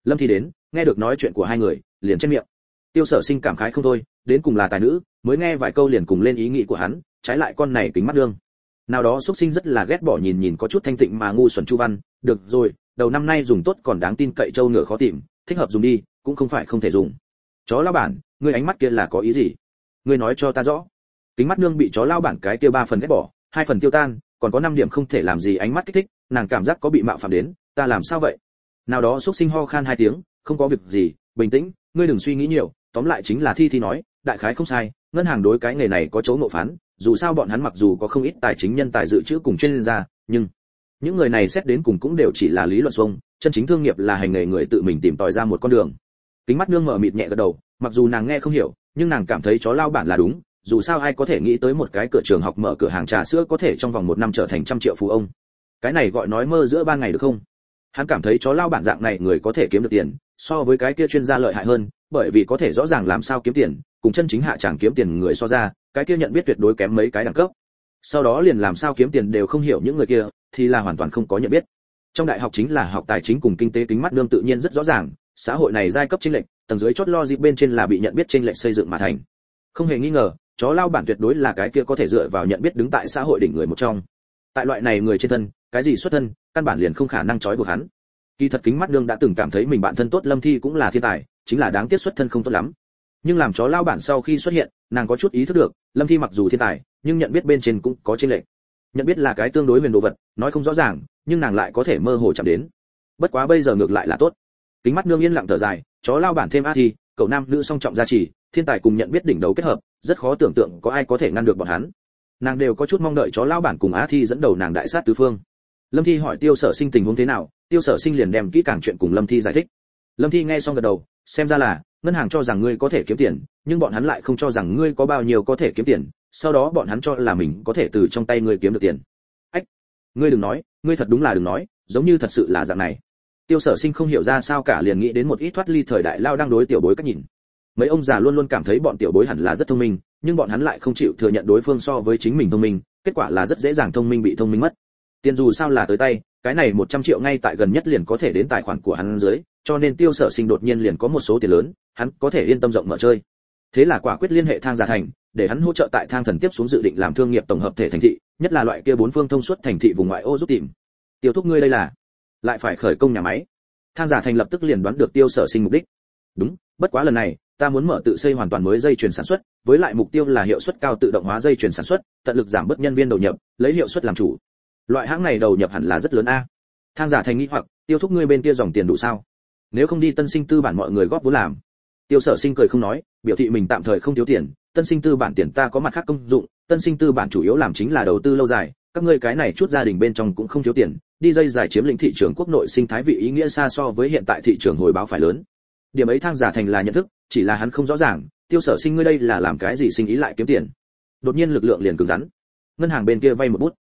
A: Lâm Thi đến, nghe được nói chuyện của hai người, liền trên miệng. Tiêu Sở Sinh cảm khái không thôi, đến cùng là tài nữ, mới nghe vài câu liền cùng lên ý nghĩ của hắn, trái lại con này kính mắt đương. Nào đó xuất sinh rất là ghét bỏ nhìn có chút thanh tịnh mà ngu xuẩn Chu Văn, được rồi, đầu năm nay dùng tốt còn đáng tin cậy trâu ngựa khó tìm, thích hợp dùng đi, cũng không phải không thể dùng. Chó lão bản, ngươi ánh mắt kia là có ý gì? Ngươi nói cho ta rõ. Kính mắt nương bị chó lão bản cái kia 3 phần ghét bỏ, 2 phần tiêu tan, còn có 5 điểm không thể làm gì ánh mắt kích thích, nàng cảm giác có bị mạo phạm đến, ta làm sao vậy? Nào đó xuất sinh ho khan 2 tiếng, không có việc gì, bình tĩnh, ngươi đừng suy nghĩ nhiều, tóm lại chính là Thi nói, đại khái không sai, ngân hàng đối cái nghề này có chỗ ngộ phán, dù sao bọn hắn mặc dù có không ít tài chính nhân tài dự trữ cùng chuyên gia, nhưng những người này xét đến cùng cũng đều chỉ là lý luận xuông, chân chính thương nghiệp là hành nghề người tự mình tìm tòi ra một con đường. Kính mắt nương mở mịt nhẹ gật đầu, mặc dù nàng nghe không hiểu, nhưng nàng cảm thấy chó lao bản là đúng, dù sao ai có thể nghĩ tới một cái cửa trường học mở cửa hàng trà sữa có thể trong vòng 1 năm trở thành trăm triệu phú ông. Cái này gọi nói mơ giữa ban ngày được không? Hắn cảm thấy chó lao bản dạng này người có thể kiếm được tiền, so với cái kia chuyên gia lợi hại hơn, bởi vì có thể rõ ràng làm sao kiếm tiền, cùng chân chính hạ tràng kiếm tiền người so ra, cái kia nhận biết tuyệt đối kém mấy cái đẳng cấp. Sau đó liền làm sao kiếm tiền đều không hiểu những người kia, thì là hoàn toàn không có nhận biết. Trong đại học chính là học tài chính cùng kinh tế, kính mắt nương tự nhiên rất rõ ràng, xã hội này giai cấp chênh lệch, tầng dưới chót lo dịp bên trên là bị nhận biết chênh lệch xây dựng mà thành. Không hề nghi ngờ, chó lao bản tuyệt đối là cái kia có thể dựa vào nhận biết đứng tại xã hội đỉnh người một trong. Tại loại này người trên thân, cái gì xuất thân, căn bản liền không khả năng trói buộc hắn. Kỳ thật kính mắt nương đã từng cảm thấy mình bạn thân tốt Lâm Thi cũng là thiên tài, chính là đáng tiếc xuất thân không tốt lắm. Nhưng làm chó lao bản sau khi xuất hiện, nàng có chút ý thức được, Lâm Thi mặc dù thiên tài, nhưng nhận biết bên trên cũng có chênh lệch. Nhận biết là cái tương đối huyền đồ vật, nói không rõ ràng, nhưng nàng lại có thể mơ hồ chạm đến. Bất quá bây giờ ngược lại là tốt. Kính mắt nương yên lặng thở dài, chó lao bản thêm A Thi, cậu nam nữ song trọng gia trì, thiên tài cùng nhận biết đỉnh đầu kết hợp, rất khó tưởng tượng có ai có thể ngăn được bọn hắn. Nàng đều có chút mong đợi chó lao bản cùng A Thi dẫn đầu nàng đại sát tứ phương. Lâm Thi hỏi Tiêu Sở Sinh tình huống thế nào, Tiêu Sở Sinh liền đem kỹ càng chuyện cùng Lâm Thi giải thích. Lâm Thi nghe xong gật đầu, xem ra là ngân hàng cho rằng ngươi có thể kiếm tiền, nhưng bọn hắn lại không cho rằng ngươi có bao nhiêu có thể kiếm tiền, sau đó bọn hắn cho là mình có thể từ trong tay ngươi kiếm được tiền. Ách, ngươi đừng nói, ngươi thật đúng là đừng nói, giống như thật sự là dạng này. Tiêu Sở Sinh không hiểu ra sao cả, liền nghĩ đến một ít thoát ly thời đại lao đang đối tiểu bối cách nhìn. Mấy ông già luôn luôn cảm thấy bọn tiểu bối hẳn là rất thông minh, nhưng bọn hắn lại không chịu thừa nhận đối phương so với chính mình thông minh, kết quả là rất dễ dàng thông minh bị thông minh mất. Tiền dù sao là tới tay, cái này 100 triệu ngay tại gần nhất liền có thể đến tài khoản của hắn dưới, cho nên Tiêu Sở Sinh đột nhiên liền có một số tiền lớn, hắn có thể yên tâm rộng mở chơi. Thế là quả quyết liên hệ Thang Gia Thành, để hắn hỗ trợ tại Thang Thần tiếp xuống dự định làm thương nghiệp tổng hợp thể thành thị, nhất là loại kia 4 phương thông suốt thành thị vùng ngoại ô giúp tìm. Tiêu thúc ngươi đây là lại phải khởi công nhà máy. Thang Gia Thành lập tức liền đoán được Tiêu Sở Sinh mục đích. Đúng, bất quá lần này, ta muốn mở tự xây hoàn toàn mới dây chuyền sản xuất, với lại mục tiêu là hiệu suất cao tự động hóa dây chuyền sản xuất, tận lực giảm bớt nhân viên đầu nhập, lấy hiệu suất làm chủ. Loại hãng này đầu nhập hẳn là rất lớn a. Thang Giả Thành nghĩ hoặc, Tiêu thúc ngươi bên kia dòng tiền đủ sao? Nếu không đi Tân Sinh tư bản mọi người góp vốn làm. Tiêu Sở Sinh cười không nói, biểu thị mình tạm thời không thiếu tiền, Tân Sinh tư bản tiền ta có mặt khác công dụng, Tân Sinh tư bản chủ yếu làm chính là đầu tư lâu dài, các ngươi cái này chút gia đình bên trong cũng không thiếu tiền, đi dây dài chiếm lĩnh thị trường quốc nội sinh thái vị ý nghĩa xa so với hiện tại thị trường hồi báo phải lớn. Điểm ấy Thang Giả Thành là nhận thức, chỉ là hắn không rõ ràng, Tiêu Sở Sinh ngươi đây là làm cái gì sinh ý lại kiếm tiền. Đột nhiên lực lượng liền cứng rắn. Ngân hàng bên kia vay một bút.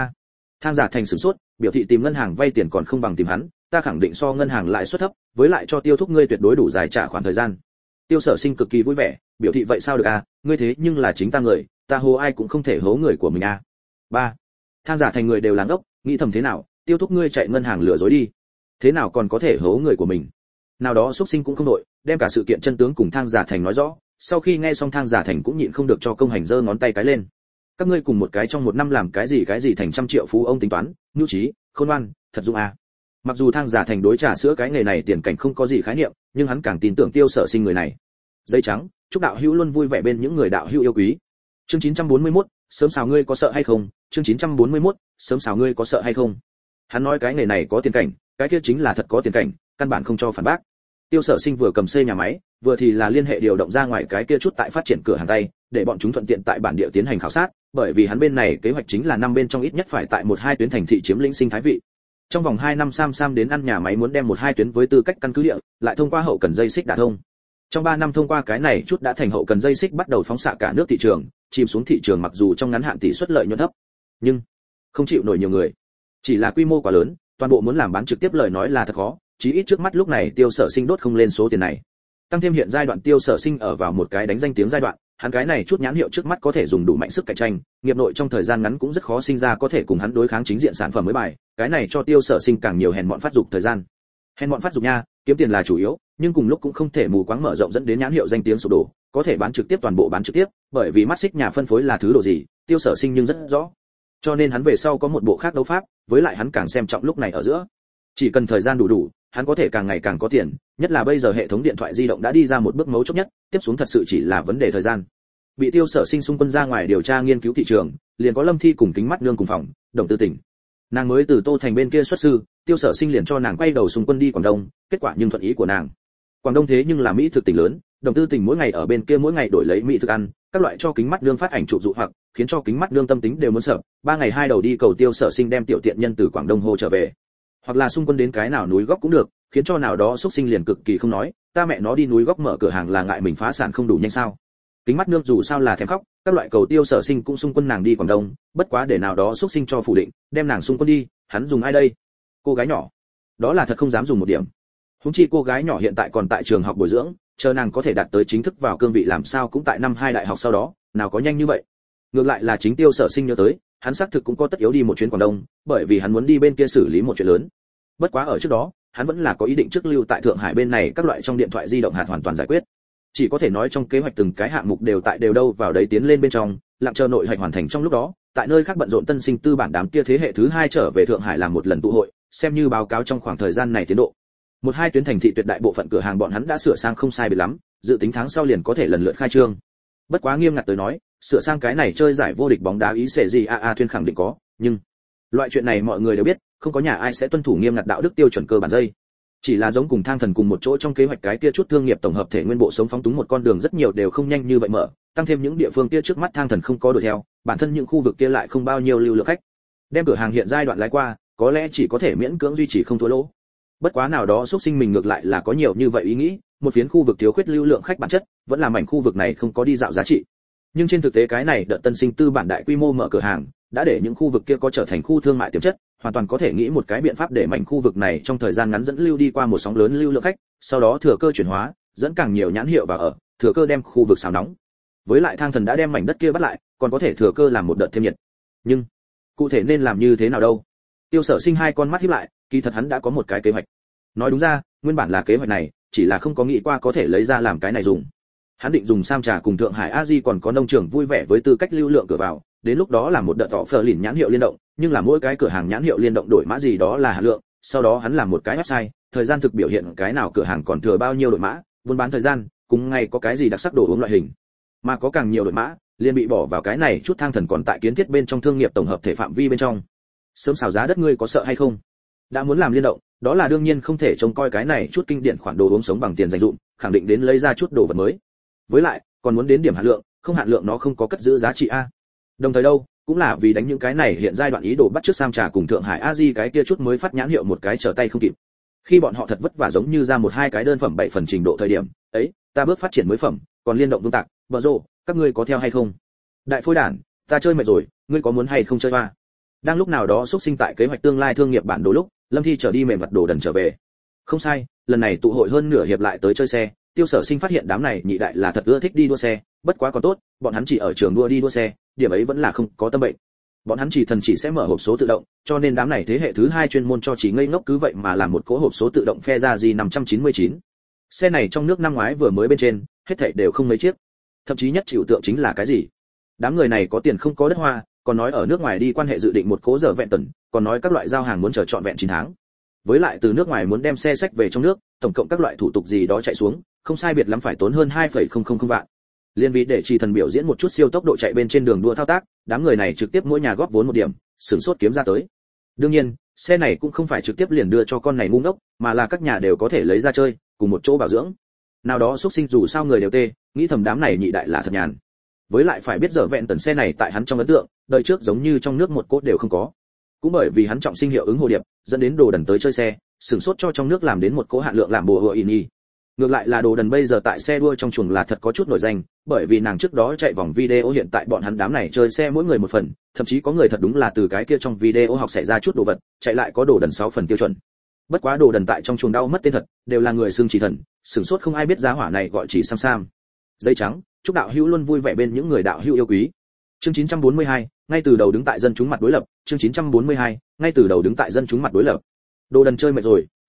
A: Thang Giả Thành sửng sốt, biểu thị tìm ngân hàng vay tiền còn không bằng tìm hắn, ta khẳng định so ngân hàng lãi suất thấp, với lại cho Tiêu thúc ngươi tuyệt đối đủ dài trả khoản thời gian. Tiêu Sở Sinh cực kỳ vui vẻ, biểu thị vậy sao được ngươi thế nhưng là chính ta người, ta hố ai cũng không thể hố người của mình 3. Thang Giả Thành người đều làng ốc, nghĩ thầm thế nào, Tiêu thúc ngươi chạy ngân hàng lừa dối đi, thế nào còn có thể hố người của mình. Nào đó xuất sinh cũng không đội, đem cả sự kiện chân tướng cùng Thang Giả Thành nói rõ, sau khi nghe xong Thang Giả Thành cũng nhịn không được cho công hành giơ ngón tay cái lên. Các ngươi cùng một cái trong 1 năm làm cái gì thành trăm triệu phú ông tính toán, nhu trí, khôn ngoan, thật dụng Mặc dù Thang Giả Thành đối trà sữa cái nghề này tiền cảnh không có gì khái niệm, nhưng hắn càng tin tưởng Tiêu Sở Sinh người này. Dây trắng, chúc đạo hữu luôn vui vẻ bên những người đạo hữu yêu quý. Chương 941, sớm xào ngươi có sợ hay không? Chương 941, sớm xào ngươi có sợ hay không? Hắn nói cái nghề này có tiền cảnh, cái kia chính là thật có tiền cảnh, căn bản không cho phản bác. Tiêu Sở Sinh vừa cầm xây nhà máy, vừa thì là liên hệ điều động ra ngoài cái kia chút tại phát triển cửa hàng tay, để bọn chúng thuận tiện tại bản địa tiến hành khảo sát, bởi vì hắn bên này kế hoạch chính là năm bên trong ít nhất phải tại 1-2 tuyến thành thị chiếm lĩnh sinh thái vị. Trong vòng 2 năm Sam đến ăn nhà máy muốn đem 1-2 tuyến với tư cách căn cứ địa, lại thông qua hậu cần dây xích đả thông. Trong 3 năm thông qua cái này chút đã thành hậu cần dây xích bắt đầu phóng xạ cả nước thị trường, chìm xuống thị trường mặc dù trong ngắn hạn tỷ suất lợi nhuận thấp, nhưng không chịu nổi nhiều người. Chỉ là quy mô quá lớn, toàn bộ muốn làm bán trực tiếp lời nói là thật khó, chí ít trước mắt lúc này Tiêu Sở Sinh đốt không lên số tiền này. Tăng thêm hiện giai đoạn Tiêu Sở Sinh ở vào một cái đánh danh tiếng giai đoạn, hắn cái này chút nhãn hiệu trước mắt có thể dùng đủ mạnh sức cạnh tranh, nghiệp nội trong thời gian ngắn cũng rất khó sinh ra có thể cùng hắn đối kháng chính diện sản phẩm mới bài, cái này cho Tiêu Sở Sinh càng nhiều hèn mọn phát dục thời gian. Hèn mọn phát dục nha, Kiếm tiền là chủ yếu, nhưng cùng lúc cũng không thể mù quáng mở rộng dẫn đến nhãn hiệu danh tiếng sụp đổ, có thể bán trực tiếp toàn bộ bán trực tiếp, bởi vì mắt xích nhà phân phối là thứ đồ gì, Tiêu Sở Sinh nhưng rất rõ. Cho nên hắn về sau có một bộ khác đấu pháp, với lại hắn càng xem trọng lúc này ở giữa. Chỉ cần thời gian đủ, hắn có thể càng ngày càng có tiền, nhất là bây giờ hệ thống điện thoại di động đã đi ra một bước mấu chốt nhất, tiếp xuống thật sự chỉ là vấn đề thời gian. Bị Tiêu Sở Sinh xung quân ra ngoài điều tra nghiên cứu thị trường, liền có Lâm Thi cùng Kính Mắt Nương cùng phòng, Đồng Tư Tỉnh. Nàng mới từ Tô Thành bên kia xuất sư, Tiêu Sở Sinh liền cho nàng quay đầu xung quân đi Quảng Đông, kết quả nhưng thuận ý của nàng. Quảng Đông thế nhưng là mỹ thực tỉnh lớn, Đồng Tư Tỉnh mỗi ngày ở bên kia mỗi ngày đổi lấy mỹ thực ăn, các loại cho Kính Mắt Nương phát ảnh chụp dụ hoặc, khiến cho Kính Mắt Nương tâm tính đều muốn sợ, 3 ngày 2 đầu đi cầu Tiêu Sở Sinh đem tiểu tiện nhân từ Quảng Đông hô trở về. Hoặc là xung quân đến cái nào núi góc cũng được, khiến cho nào đó xuất sinh liền cực kỳ không nói, ta mẹ nó đi núi góc mở cửa hàng là ngại mình phá sản không đủ nhanh sao? Kính Mắt Nương dù sao là thèm khóc, các loại cầu Tiêu Sở Sinh cũng xung quân nàng đi Quảng Đông, bất quá để nào đó xuất sinh cho phủ định, đem nàng xung quân đi, hắn dùng ai đây? Cô gái nhỏ. Đó là thật không dám dùng một điểm. Huống chi cô gái nhỏ hiện tại còn tại trường học bồi dưỡng, chờ nàng có thể đạt tới chính thức vào cương vị làm sao cũng tại năm 2 đại học sau đó, nào có nhanh như vậy. Ngược lại là chính Tiêu Sở Sinh nhớ tới, hắn xác thực cũng có tất yếu đi một chuyến Quảng Đông, bởi vì hắn muốn đi bên kia xử lý một chuyện lớn. Bất quá ở trước đó, hắn vẫn là có ý định trước lưu tại Thượng Hải bên này các loại trong điện thoại di động hạt hoàn toàn giải quyết. Chỉ có thể nói trong kế hoạch từng cái hạng mục đều đâu vào đấy tiến lên bên trong, lặng chờ nội hạch hoàn thành trong lúc đó, tại nơi khác bận rộn tân sinh tư bản đám kia thế hệ thứ 2 trở về Thượng Hải làm một lần tụ hội, xem như báo cáo trong khoảng thời gian này tiến độ. 1-2 tuyến thành thị tuyệt đại bộ phận cửa hàng bọn hắn đã sửa sang không sai biệt lắm, dự tính tháng sau liền có thể lần lượt khai trương. Bất quá nghiêm ngặt tới nói, sửa sang cái này chơi giải vô địch bóng đá ý sẽ gì thuyên khẳng định có, nhưng loại chuyện này mọi người đều biết, không có nhà ai sẽ tuân thủ nghiêm ngặt đạo đức tiêu chuẩn cơ bản dây. Chỉ là giống cùng Thang Thần cùng một chỗ trong kế hoạch cái kia chút thương nghiệp tổng hợp thể nguyên bộ sống phóng túng một con đường rất nhiều đều không nhanh như vậy mở, tăng thêm những địa phương kia trước mắt Thang Thần không có đuổi theo, bản thân những khu vực kia lại không bao nhiêu lưu lượng khách. Đem cửa hàng hiện giai đoạn lái qua, có lẽ chỉ có thể miễn cưỡng duy trì không thua lỗ. Bất quá nào đó xuất sinh mình ngược lại là có nhiều như vậy ý nghĩ, một phiến khu vực thiếu khuyết lưu lượng khách bản chất, vẫn là mảnh khu vực này không có đi dạo giá trị. Nhưng trên thực tế cái này đợt tân sinh tư bản đại quy mô mở cửa hàng, đã để những khu vực kia có trở thành khu thương mại tiềm chất, hoàn toàn có thể nghĩ một cái biện pháp để mảnh khu vực này trong thời gian ngắn dẫn lưu đi qua một sóng lớn lưu lượng khách, sau đó thừa cơ chuyển hóa, dẫn càng nhiều nhãn hiệu vào ở, thừa cơ đem khu vực xào nóng. Với lại Thang Thần đã đem mảnh đất kia bắt lại, còn có thể thừa cơ làm một đợt thêm nhiệt. Nhưng cụ thể nên làm như thế nào đâu? Tiêu Sở Sinh hai con mắt híp lại, kỳ thật hắn đã có một cái kế hoạch. Nói đúng ra, nguyên bản là kế hoạch này, chỉ là không có nghĩ qua có thể lấy ra làm cái này dùng. Hắn định dùng Sam Trà cùng Thượng Hải Aji còn có nông trường vui vẻ với tư cách lưu lượng cửa vào, đến lúc đó là một đợt tỏ phở lìn nhãn hiệu liên động, nhưng là mỗi cái cửa hàng nhãn hiệu liên động đổi mã gì đó là hạt lượng, sau đó hắn làm một cái website, thời gian thực biểu hiện cái nào cửa hàng còn thừa bao nhiêu đổi mã, buôn bán thời gian, cùng ngày có cái gì đặc sắc đồ uống loại hình. Mà có càng nhiều đổi mã, liền bị bỏ vào cái này chút Thang Thần còn tại kiến thiết bên trong thương nghiệp tổng hợp thể phạm vi bên trong. Sớm xào giá đất ngươi có sợ hay không? Đã muốn làm liên động, đó là đương nhiên không thể trông coi cái này chút kinh điển khoản đồ uống sống bằng tiền dành dụm, khẳng định đến lấy ra chút đồ vật mới. Với lại, còn muốn đến điểm hạn lượng, không hạn lượng nó không có cất giữ giá trị a. Đồng thời đâu, cũng là vì đánh những cái này hiện giai đoạn ý đồ bắt trước Sam Trà cùng Thượng Hải Aji cái kia chút mới phát nhãn hiệu một cái trở tay không kịp. Khi bọn họ thật vất vả giống như ra 1-2 cái đơn phẩm 7 phần trình độ thời điểm, ấy, ta bước phát triển mới phẩm, còn liên động vương tạc, bờ rồ, các ngươi có theo hay không? Đại phôi đản, ta chơi mệt rồi, ngươi có muốn hay không chơi ba? Đang lúc nào đó xúc sinh tại kế hoạch tương lai thương nghiệp bản đồ lúc, Lâm Thi trở đi mềm mặt đồ đần trở về. Không sai, lần này tụ hội hơn nửa hiệp lại tới chơi xe, Tiêu Sở Sinh phát hiện đám này nhị đại là thật ưa thích đi đua xe, bất quá còn tốt, bọn hắn chỉ ở trường đua đi đua xe, điểm ấy vẫn là không có tâm bệnh. Bọn hắn chỉ sẽ mở hộp số tự động, cho nên đám này thế hệ thứ 2 chuyên môn cho chỉ ngây ngốc cứ vậy mà làm một cỗ hộp số tự động phe ra gì 599. Xe này trong nước năm ngoái vừa mới bên trên, hết thảy đều không mấy chiếc. Thậm chí nhất chịu tượng chính là cái gì? Đám người này có tiền không có đất hoa, còn nói ở nước ngoài đi quan hệ dự định một cố giờ vẹn tần, còn nói các loại giao hàng muốn chờ trọn vẹn 9 tháng. Với lại từ nước ngoài muốn đem xe sách về trong nước, tổng cộng các loại thủ tục gì đó chạy xuống, không sai biệt lắm phải tốn hơn 2,000 vạn. Liên vì để Chỉ Thần biểu diễn một chút siêu tốc độ chạy bên trên đường đua thao tác, đám người này trực tiếp mỗi nhà góp vốn một điểm, sửng sốt kiếm ra tới. Đương nhiên, xe này cũng không phải trực tiếp liền đưa cho con này ngu ngốc, mà là các nhà đều có thể lấy ra chơi, cùng một chỗ bảo dưỡng. Nào đó xuất sinh dù sao người đều tê, nghĩ thầm đám này nhị đại là thật nhàn. Với lại phải biết giờ vẹn tần xe này tại hắn trong ấn tượng, đời trước giống như trong nước một cốt đều không có. Cũng bởi vì hắn trọng sinh hiệu ứng hồ điệp, dẫn đến đồ đần tới chơi xe, sửng sốt cho trong nước làm đến một cỗ hạn lượng làm bùa hựa ỉn. Ngược lại là đồ đần bây giờ tại xe đua trong chuồng là thật có chút nổi danh, bởi vì nàng trước đó chạy vòng video hiện tại bọn hắn đám này chơi xe mỗi người một phần, thậm chí có người thật đúng là từ cái kia trong video học xảy ra chút đồ vật, chạy lại có đồ đần 6 phần tiêu chuẩn. Bất quá đồ đần tại trong chuồng đau mất tên thật, đều là người xưng Chỉ Thần, sửng sốt không ai biết giá hỏa này gọi Chỉ Sam Sam. Dây trắng, chúc đạo hữu luôn vui vẻ bên những người đạo hữu yêu quý. Chương 942, ngay từ đầu đứng tại dân chúng mặt đối lập, chương 942, ngay từ đầu đứng tại dân chúng mặt đối lập. Đồ đần chơi mệt rồi,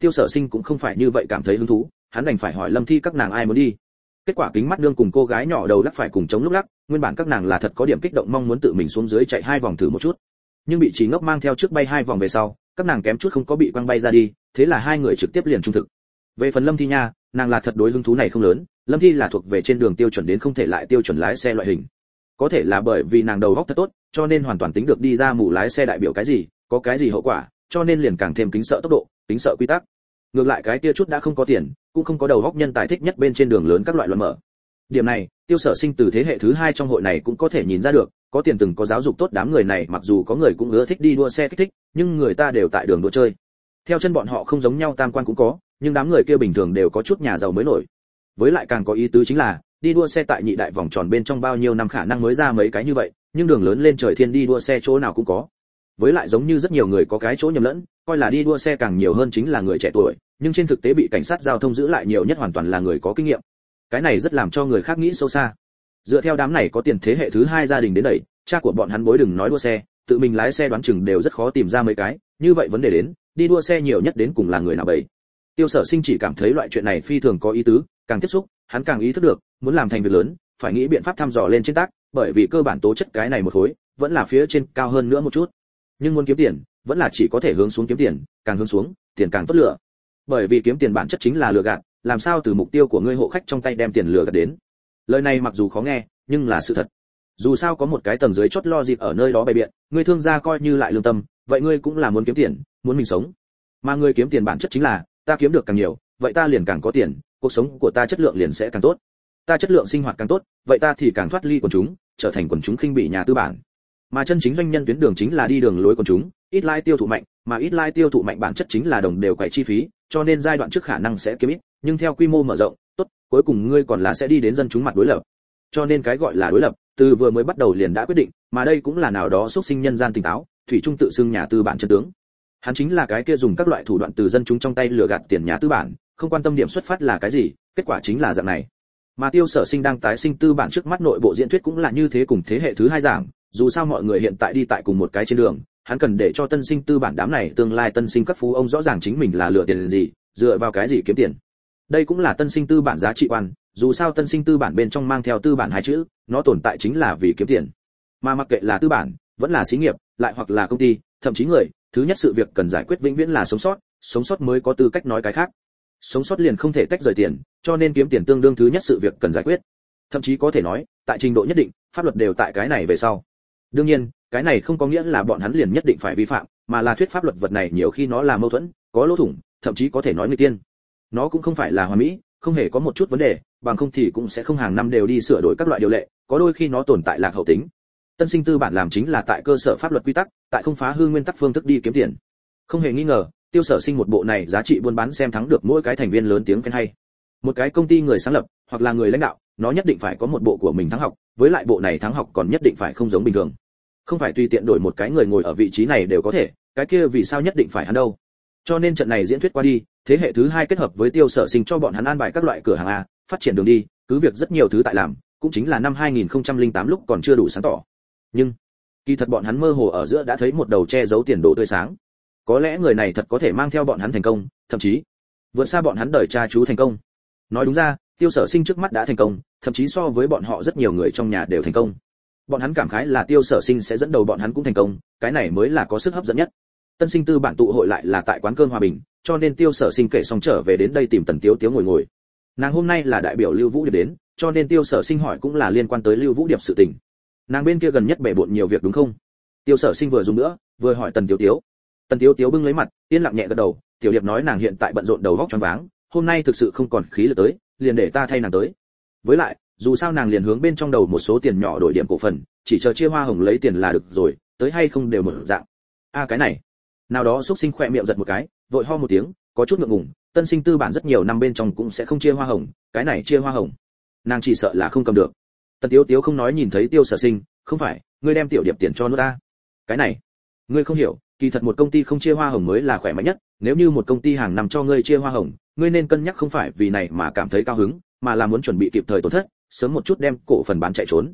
A: Tiêu Sở Sinh cũng không phải như vậy cảm thấy hứng thú, hắn đành phải hỏi Lâm Thi các nàng ai muốn đi. Kết quả kính mắt nương cùng cô gái nhỏ đầu lắc phải cùng chống lúc lắc, nguyên bản các nàng là thật có điểm kích động mong muốn tự mình xuống dưới chạy 2 vòng thử một chút. Nhưng bị Trí Ngốc mang theo trước bay 2 vòng về sau, các nàng kém chút không có bị quăng bay ra đi, thế là 2 người trực tiếp liền trung thực. Về phần Lâm Thi nha, nàng là thật đối hứng thú này không lớn, Lâm Thi là thuộc về trên đường tiêu chuẩn đến không thể lại tiêu chuẩn lái xe loại hình. Có thể là bởi vì nàng đầu óc thật tốt, cho nên hoàn toàn tính được đi ra mù lái xe đại biểu cái gì, có cái gì hậu quả, cho nên liền càng thêm kính sợ tốc độ, kính sợ quy tắc. Ngược lại cái kia chút đã không có tiền, cũng không có đầu óc nhân tài thích nhất bên trên đường lớn các loại luận mở. Điểm này, Tiêu Sở Sinh từ thế hệ thứ 2 trong hội này cũng có thể nhìn ra được, có tiền từng có giáo dục tốt đám người này mặc dù có người cũng ưa thích đi đua xe kích thích, nhưng người ta đều tại đường đua chơi. Theo chân bọn họ không giống nhau tam quan cũng có, nhưng đám người kia bình thường đều có chút nhà giàu mới nổi. Với lại càng có ý tứ chính là, đi đua xe tại nhị đại vòng tròn bên trong bao nhiêu năm khả năng mới ra mấy cái như vậy, nhưng đường lớn lên trời thiên đi đua xe chỗ nào cũng có. Với lại giống như rất nhiều người có cái chỗ nhầm lẫn, coi là đi đua xe càng nhiều hơn chính là người trẻ tuổi, nhưng trên thực tế bị cảnh sát giao thông giữ lại nhiều nhất hoàn toàn là người có kinh nghiệm. Cái này rất làm cho người khác nghĩ sâu xa. Dựa theo đám này có tiền thế hệ thứ 2 gia đình đến đẩy, cha của bọn hắn bối đừng nói đua xe, tự mình lái xe đoán chừng đều rất khó tìm ra mấy cái, như vậy vấn đề đến, đi đua xe nhiều nhất đến cùng là người nào bấy. Tiêu Sở Sinh chỉ cảm thấy loại chuyện này phi thường có ý tứ, càng tiếp xúc, hắn càng ý thức được, muốn làm thành việc lớn, phải nghĩ biện pháp thăm dò lên trên tác, bởi vì cơ bản tố chất cái này một khối, vẫn là phía trên cao hơn nữa một chút. Nhưng muốn kiếm tiền, vẫn là chỉ có thể hướng xuống kiếm tiền, càng hướng xuống, tiền càng tốt lựa. Bởi vì kiếm tiền bản chất chính là lừa gạt, làm sao từ mục tiêu của ngươi hộ khách trong tay đem tiền lừa gạt đến. Lời này mặc dù khó nghe, nhưng là sự thật. Dù sao có một cái tầng dưới chót lo dịp ở nơi đó bày biện, ngươi thương gia coi như lại lương tâm, vậy ngươi cũng là muốn kiếm tiền, muốn mình sống. Mà ngươi kiếm tiền bản chất chính là, ta kiếm được càng nhiều, vậy ta liền càng có tiền, cuộc sống của ta chất lượng liền sẽ càng tốt. Ta chất lượng sinh hoạt càng tốt, vậy ta thì càng thoát ly quần chúng, trở thành quần chúng khinh bỉ nhà tư bản. Mà chân chính doanh nhân tuyến đường chính là đi đường lối quần chúng, ít lai tiêu thụ mạnh, mà ít lai tiêu thụ mạnh bản chất chính là đồng đều quậy chi phí, cho nên giai đoạn trước khả năng sẽ kiếm ít, nhưng theo quy mô mở rộng, tốt, cuối cùng ngươi còn là sẽ đi đến dân chúng mặt đối lập. Cho nên cái gọi là đối lập, từ vừa mới bắt đầu liền đã quyết định, mà đây cũng là nào đó xúc sinh nhân gian tỉnh táo, thủy trung tự xưng nhà tư bản chân tướng. Hắn chính là cái kia dùng các loại thủ đoạn từ dân chúng trong tay lừa gạt tiền nhà tư bản, không quan tâm điểm xuất phát là cái gì, kết quả chính là dạng này. Mà Tiêu Sở Sinh đang tái sinh tư bản trước mắt nội bộ diễn thuyết cũng là như thế cùng thế hệ thứ 2 giảng, dù sao mọi người hiện tại đi tại cùng một cái trên đường, hắn cần để cho tân sinh tư bản đám này tương lai tân sinh các phú ông rõ ràng chính mình là lừa tiền gì, dựa vào cái gì kiếm tiền. Đây cũng là tân sinh tư bản giá trị quan, dù sao tân sinh tư bản bên trong mang theo tư bản 2 chữ, nó tồn tại chính là vì kiếm tiền. Mà mặc kệ là tư bản, vẫn là xí nghiệp, lại hoặc là công ty, thậm chí người, thứ nhất sự việc cần giải quyết vĩnh viễn là sống sót mới có tư cách nói cái khác. Sống sót liền không thể tách rời tiền, cho nên kiếm tiền tương đương thứ nhất sự việc cần giải quyết. Thậm chí có thể nói, tại trình độ nhất định, pháp luật đều tại cái này về sau. Đương nhiên, cái này không có nghĩa là bọn hắn liền nhất định phải vi phạm, mà là thuyết pháp luật vật này nhiều khi nó là mâu thuẫn, có lỗ thủng, thậm chí có thể nói người tiên. Nó cũng không phải là hoàn mỹ, không hề có một chút vấn đề, bằng không thì cũng sẽ không hàng năm đều đi sửa đổi các loại điều lệ, có đôi khi nó tồn tại lạc hậu tính. Tân sinh tư bản làm chính là tại cơ sở pháp luật quy tắc, tại không phá hư nguyên tắc phương thức đi kiếm tiền. Không hề nghi ngờ, Tiêu Sở Sinh một bộ này giá trị buôn bán xem thắng được mỗi cái thành viên lớn tiếng khen hay. Một cái công ty người sáng lập, hoặc là người lãnh đạo, nó nhất định phải có một bộ của mình thắng học, với lại bộ này thắng học còn nhất định phải không giống bình thường. Không phải tùy tiện đổi một cái người ngồi ở vị trí này đều có thể, cái kia vì sao nhất định phải hắn đâu? Cho nên trận này diễn thuyết qua đi, thế hệ thứ 2 kết hợp với Tiêu Sở Sinh cho bọn hắn an bài các loại cửa hàng A, phát triển đường đi, cứ việc rất nhiều thứ tại làm, cũng chính là năm 2008 lúc còn chưa đủ sáng tỏ. Nhưng, kỳ thật bọn hắn mơ hồ ở giữa đã thấy một đầu che giấu tiền đồ tươi sáng. Có lẽ người này thật có thể mang theo bọn hắn thành công, thậm chí vượt xa bọn hắn đời cha chú thành công. Nói đúng ra, Tiêu Sở Sinh trước mắt đã thành công, thậm chí so với bọn họ rất nhiều người trong nhà đều thành công. Bọn hắn cảm khái là Tiêu Sở Sinh sẽ dẫn đầu bọn hắn cũng thành công, cái này mới là có sức hấp dẫn nhất. Tân sinh tư bản tụ hội lại là tại quán cơm Hòa Bình, cho nên Tiêu Sở Sinh kể xong trở về đến đây tìm Tần Tiếu Tiếu ngồi. Nàng hôm nay là đại biểu Lưu Vũ Điệp đến, cho nên Tiêu Sở Sinh hỏi cũng là liên quan tới Lưu Vũ Điệp sự tình. Nàng bên kia gần nhất bể bộn nhiều việc đúng không? Tiêu Sở Sinh vừa dùng nữa, vừa hỏi Tần Tiếu Tiếu. Tần Tiếu Tiếu bưng lấy mặt, yên lặng nhẹ gật đầu, Tiểu Điệp nói nàng hiện tại bận rộn đầu óc choáng váng, hôm nay thực sự không còn khí lực tới, liền để ta thay nàng tới. Với lại, dù sao nàng liền hướng bên trong đầu một số tiền nhỏ đổi điểm cổ phần, chỉ chờ chia hoa hồng lấy tiền là được rồi, tới hay không đều một dạng. Cái này. Nào đó xúc sinh khỏe miệng giật một cái, vội ho một tiếng, có chút ngượng ngùng, tân sinh tư bản rất nhiều năm bên trong cũng sẽ không chia hoa hồng, cái này chia hoa hồng, nàng chỉ sợ là không cầm được. Tần Tiếu Tiếu không nói nhìn thấy Tiêu Sở Sinh, không phải, ngươi đem Tiểu Điệp tiền cho nó ta. Cái này, ngươi không hiểu, kỳ thật một công ty không chia hoa hồng mới là khỏe mạnh nhất, nếu như một công ty hàng năm cho ngươi chia hoa hồng, ngươi nên cân nhắc không phải vì này mà cảm thấy cao hứng, mà là muốn chuẩn bị kịp thời tổn thất, sớm một chút đem cổ phần bán chạy trốn.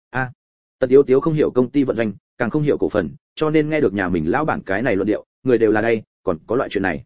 A: Tần Tiếu Tiếu không hiểu công ty vận doanh, càng không hiểu cổ phần, cho nên nghe được nhà mình lão bản cái này luận điệu, người đều là đây, còn có loại chuyện này.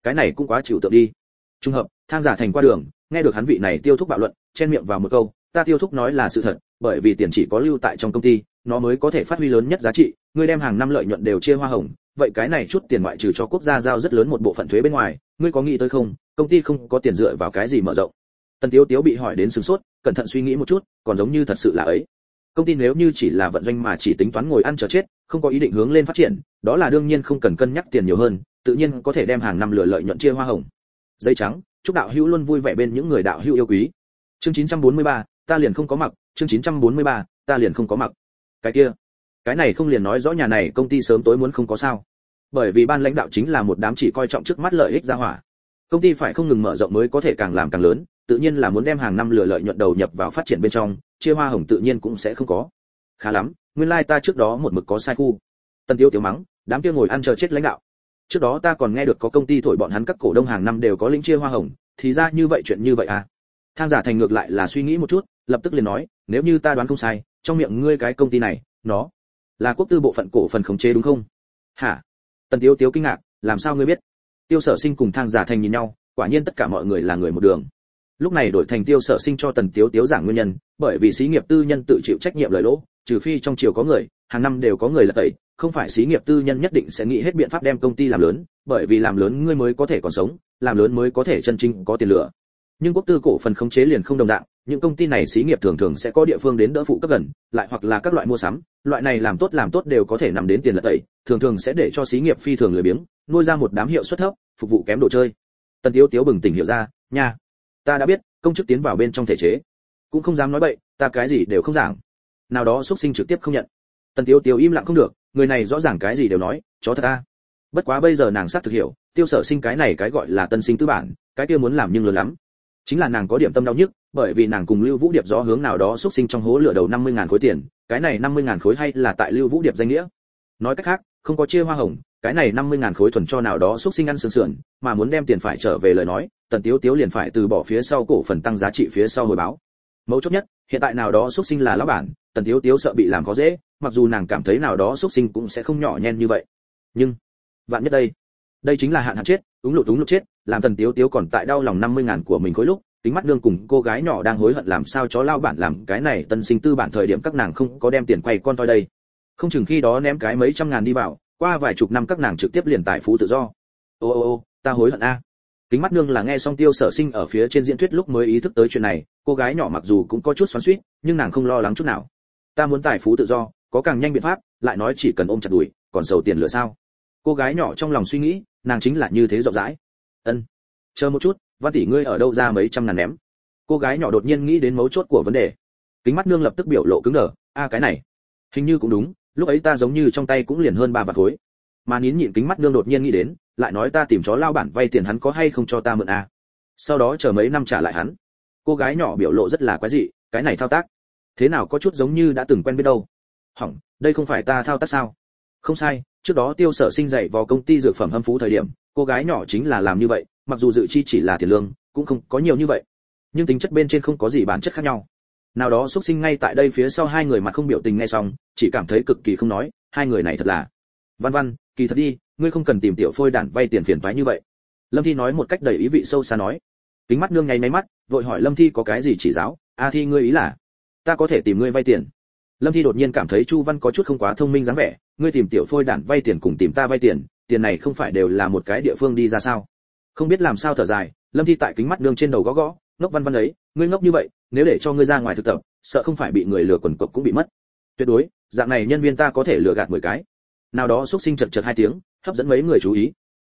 A: cái này cũng quá chịu tượng đi. Trung hợp, Thang Giả Thành qua đường, nghe được hắn vị này tiêu thúc bạo luận, chen miệng vào một câu, ta tiêu thúc nói là sự thật, bởi vì tiền chỉ có lưu tại trong công ty, nó mới có thể phát huy lớn nhất giá trị, ngươi đem hàng năm lợi nhuận đều chia hoa hồng, vậy cái này chút tiền ngoại trừ cho quốc gia giao rất lớn một bộ phận thuế bên ngoài, ngươi có nghĩ tới không, công ty không có tiền dựa vào cái gì mở rộng. Tần Tiếu Tiếu bị hỏi đến sửng sốt, cẩn thận suy nghĩ một chút, còn giống như thật sự là ấy. Công ty nếu như chỉ là vận doanh mà chỉ tính toán ngồi ăn chờ chết, không có ý định hướng lên phát triển, đó là đương nhiên không cần cân nhắc tiền nhiều hơn, tự nhiên có thể đem hàng năm lừa lợi nhuận chia hoa hồng. Giấy trắng, chúc đạo hữu luôn vui vẻ bên những người đạo hữu yêu quý. Chương 943, ta liền không có mặc, chương 943, ta liền không có mặc. Cái kia, cái này không liền nói rõ nhà này công ty sớm tối muốn không có sao? Bởi vì ban lãnh đạo chính là một đám chỉ coi trọng trước mắt lợi ích gia hỏa. Công ty phải không ngừng mở rộng mới có thể càng làm càng lớn, tự nhiên là muốn đem hàng năm lừa lợi nhuận đầu nhập vào phát triển bên trong, chia hoa hồng tự nhiên cũng sẽ không có. Khá lắm, nguyên lai ta trước đó một mực có sai khu. Tần Tiếu Tiếu mắng, đám kia ngồi ăn chờ chết lãnh đạo. Trước đó ta còn nghe được có công ty thổi bọn hắn các cổ đông hàng năm đều có lĩnh chia hoa hồng, thì ra như vậy chuyện như vậy à? Thang Giả Thành ngược lại là suy nghĩ một chút, lập tức liền nói, nếu như ta đoán không sai, trong miệng ngươi cái công ty này, nó là quốc tư bộ phận cổ phần khống chế đúng không? Hả? Tần Tiếu Tiếu kinh ngạc, làm sao ngươi biết? Tiêu Sở Sinh cùng Thang Giả Thành nhìn nhau, quả nhiên tất cả mọi người là người một đường. Lúc này đổi thành Tiêu Sở Sinh cho Tần Tiếu Tiếu giảng nguyên nhân, bởi vì xí nghiệp tư nhân tự chịu trách nhiệm lời lỗ, trừ phi trong triều có người, hàng năm đều có người là tẩy, không phải xí nghiệp tư nhân nhất định sẽ nghĩ hết biện pháp đem công ty làm lớn, bởi vì làm lớn ngươi mới có thể còn sống, làm lớn mới có thể chân chính có tiền lửa. Nhưng quốc tư cổ phần khống chế liền không đồng dạng, những công ty này xí nghiệp thường thường sẽ có địa phương đến đỡ phụ cấp gần, lại hoặc là các loại mua sắm, loại này làm tốt đều có thể nằm đến tiền lật tẩy, thường thường sẽ để cho xí nghiệp phi thường lười biếng, nuôi ra một đám hiệu suất thấp, phục vụ kém đồ chơi. Tần Tiếu Tiếu bừng tỉnh hiểu ra, nha, ta đã biết, công chức tiến vào bên trong thể chế, cũng không dám nói bậy, ta cái gì đều không giảng. Nào đó xuất sinh trực tiếp không nhận. Tần Tiếu Tiếu im lặng không được, người này rõ ràng cái gì đều nói, chó thật a. Bất quá bây giờ nàng xác thực hiểu, Tiêu Sở Sinh cái này cái gọi là tân sinh tư bản, cái kia muốn làm nhưng lớn lắm. Chính là nàng có điểm tâm đau nhức, bởi vì nàng cùng Lưu Vũ Điệp rõ hướng nào đó xuất sinh trong hố lửa đầu 50.000 khối tiền, cái này 50.000 khối hay là tại Lưu Vũ Điệp danh nghĩa. Nói cách khác, không có chia hoa hồng, cái này 50.000 khối thuần cho nào đó xuất sinh ăn sườn sườn, mà muốn đem tiền phải trở về lời nói, Tần Tiếu Tiếu liền phải từ bỏ phía sau cổ phần tăng giá trị phía sau hồi báo. Mấu chốt nhất, hiện tại nào đó xuất sinh là lão bản, Tần Tiếu Tiếu sợ bị làm khó dễ, mặc dù nàng cảm thấy nào đó xuất sinh cũng sẽ không nhỏ nhen như vậy. Nhưng, vạn nhất đây chính là hạn hạn chết, úng lụt chết, làm Tần Tiếu Tiếu còn tại đau lòng 50.000 của mình khối lúc, Kính Mắt Nương cùng cô gái nhỏ đang hối hận làm sao chó lao bản làm cái này tân sinh tư bản thời điểm các nàng không có đem tiền quay con toi đây. Không chừng khi đó ném cái mấy trăm ngàn đi vào, qua vài chục năm các nàng trực tiếp liền tài phú tự do. Ô, ta hối hận a. Kính Mắt Nương là nghe xong Tiêu Sở Sinh ở phía trên diễn thuyết lúc mới ý thức tới chuyện này, cô gái nhỏ mặc dù cũng có chút xoắn xuýt, nhưng nàng không lo lắng chút nào. Ta muốn tài phú tự do, có càng nhanh biện pháp, lại nói chỉ cần ôm chặt đùi, còn sầu tiền lửa sao? Cô gái nhỏ trong lòng suy nghĩ, nàng chính là như thế rộng rãi. Ân, chờ một chút, Văn tỷ ngươi ở đâu ra mấy trăm ngàn ném? Cô gái nhỏ đột nhiên nghĩ đến mấu chốt của vấn đề. Kính Mắt Nương lập tức biểu lộ cứng đờ, cái này, hình như cũng đúng, lúc ấy ta giống như trong tay cũng liền hơn 3 vạn khối. Mà nín nhịn Kính Mắt Nương đột nhiên nghĩ đến, lại nói ta tìm chó lao bản vay tiền hắn có hay không cho ta mượn a? Sau đó chờ mấy năm trả lại hắn. Cô gái nhỏ biểu lộ rất là quái dị, cái này thao tác, thế nào có chút giống như đã từng quen biết đâu. Hỏng, đây không phải ta thao tác sao? Không sai, trước đó Tiêu Sở Sinh dạy vào công ty dược phẩm Hâm Phú thời điểm, cô gái nhỏ chính là làm như vậy, mặc dù dự chi chỉ là tiền lương, cũng không có nhiều như vậy, nhưng tính chất bên trên không có gì bản chất khác nhau. Nào đó xuất sinh ngay tại đây phía sau hai người mặt không biểu tình nghe xong, chỉ cảm thấy cực kỳ không nói, hai người này thật là Văn Văn, kỳ thật đi, ngươi không cần tìm Tiểu Phôi đản vay tiền phiền toái như vậy. Lâm Thi nói một cách đầy ý vị sâu xa nói. Kính Mắt Nương nháy máy mắt, vội hỏi Lâm Thi có cái gì chỉ giáo. Thi ngươi ý là ta có thể tìm ngươi vay tiền? Lâm Thi đột nhiên cảm thấy Chu Văn có chút không quá thông minh dáng vẻ, ngươi tìm Tiểu Phôi đản vay tiền cùng tìm ta vay tiền, tiền này không phải đều là một cái địa phương đi ra sao? Không biết làm sao thở dài, Lâm Thi tại Kính Mắt Nương trên đầu gõ gõ, ngốc Văn Văn ấy, ngươi ngốc như vậy, nếu để cho ngươi ra ngoài thực tập, sợ không phải bị người lừa quần cộc cũng bị mất. Tuyệt đối, dạng này nhân viên ta có thể lừa gạt 10 cái. Nào đó xúc sinh chật 2 tiếng, hấp dẫn mấy người chú ý.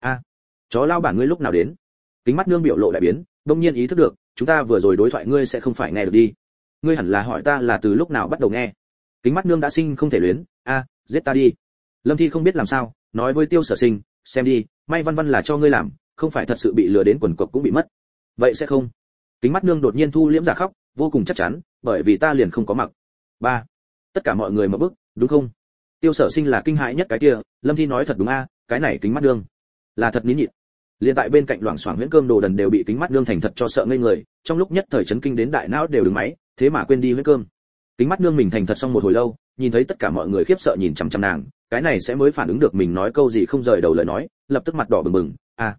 A: Chó lao bản ngươi lúc nào đến? Kính Mắt Nương biểu lộ đại biến, đột nhiên ý thức được, chúng ta vừa rồi đối thoại ngươi sẽ không phải nghe được đi. Ngươi hẳn là hỏi ta là từ lúc nào bắt đầu nghe. Kính Mắt Nương đã sinh không thể luyến, giết ta đi. Lâm Thi không biết làm sao, nói với Tiêu Sở Sinh, xem đi, may Văn Văn là cho ngươi làm, không phải thật sự bị lừa đến quần cộc cũng bị mất. Vậy sẽ không? Kính Mắt Nương đột nhiên thu liễm giả khóc, vô cùng chắc chắn, bởi vì ta liền không có mặc. Tất cả mọi người mở bức, đúng không? Tiêu Sở Sinh là kinh hãi nhất cái kia, Lâm Thi nói thật đúng cái này Kính Mắt Nương là thật nín nhịn. Liên tại bên cạnh loảng xoảng huyễn cơm đồ đần đều bị Kính Mắt Nương thành thật cho sợ ngây người, trong lúc nhất thời chấn kinh đến đại não đều đứng máy, thế mà quên đi huyễn cơm. Kính Mắt Nương mình thành thật xong một hồi lâu, nhìn thấy tất cả mọi người khiếp sợ nhìn chằm chằm nàng, cái này sẽ mới phản ứng được mình nói câu gì không rời đầu lời nói, lập tức mặt đỏ bừng bừng,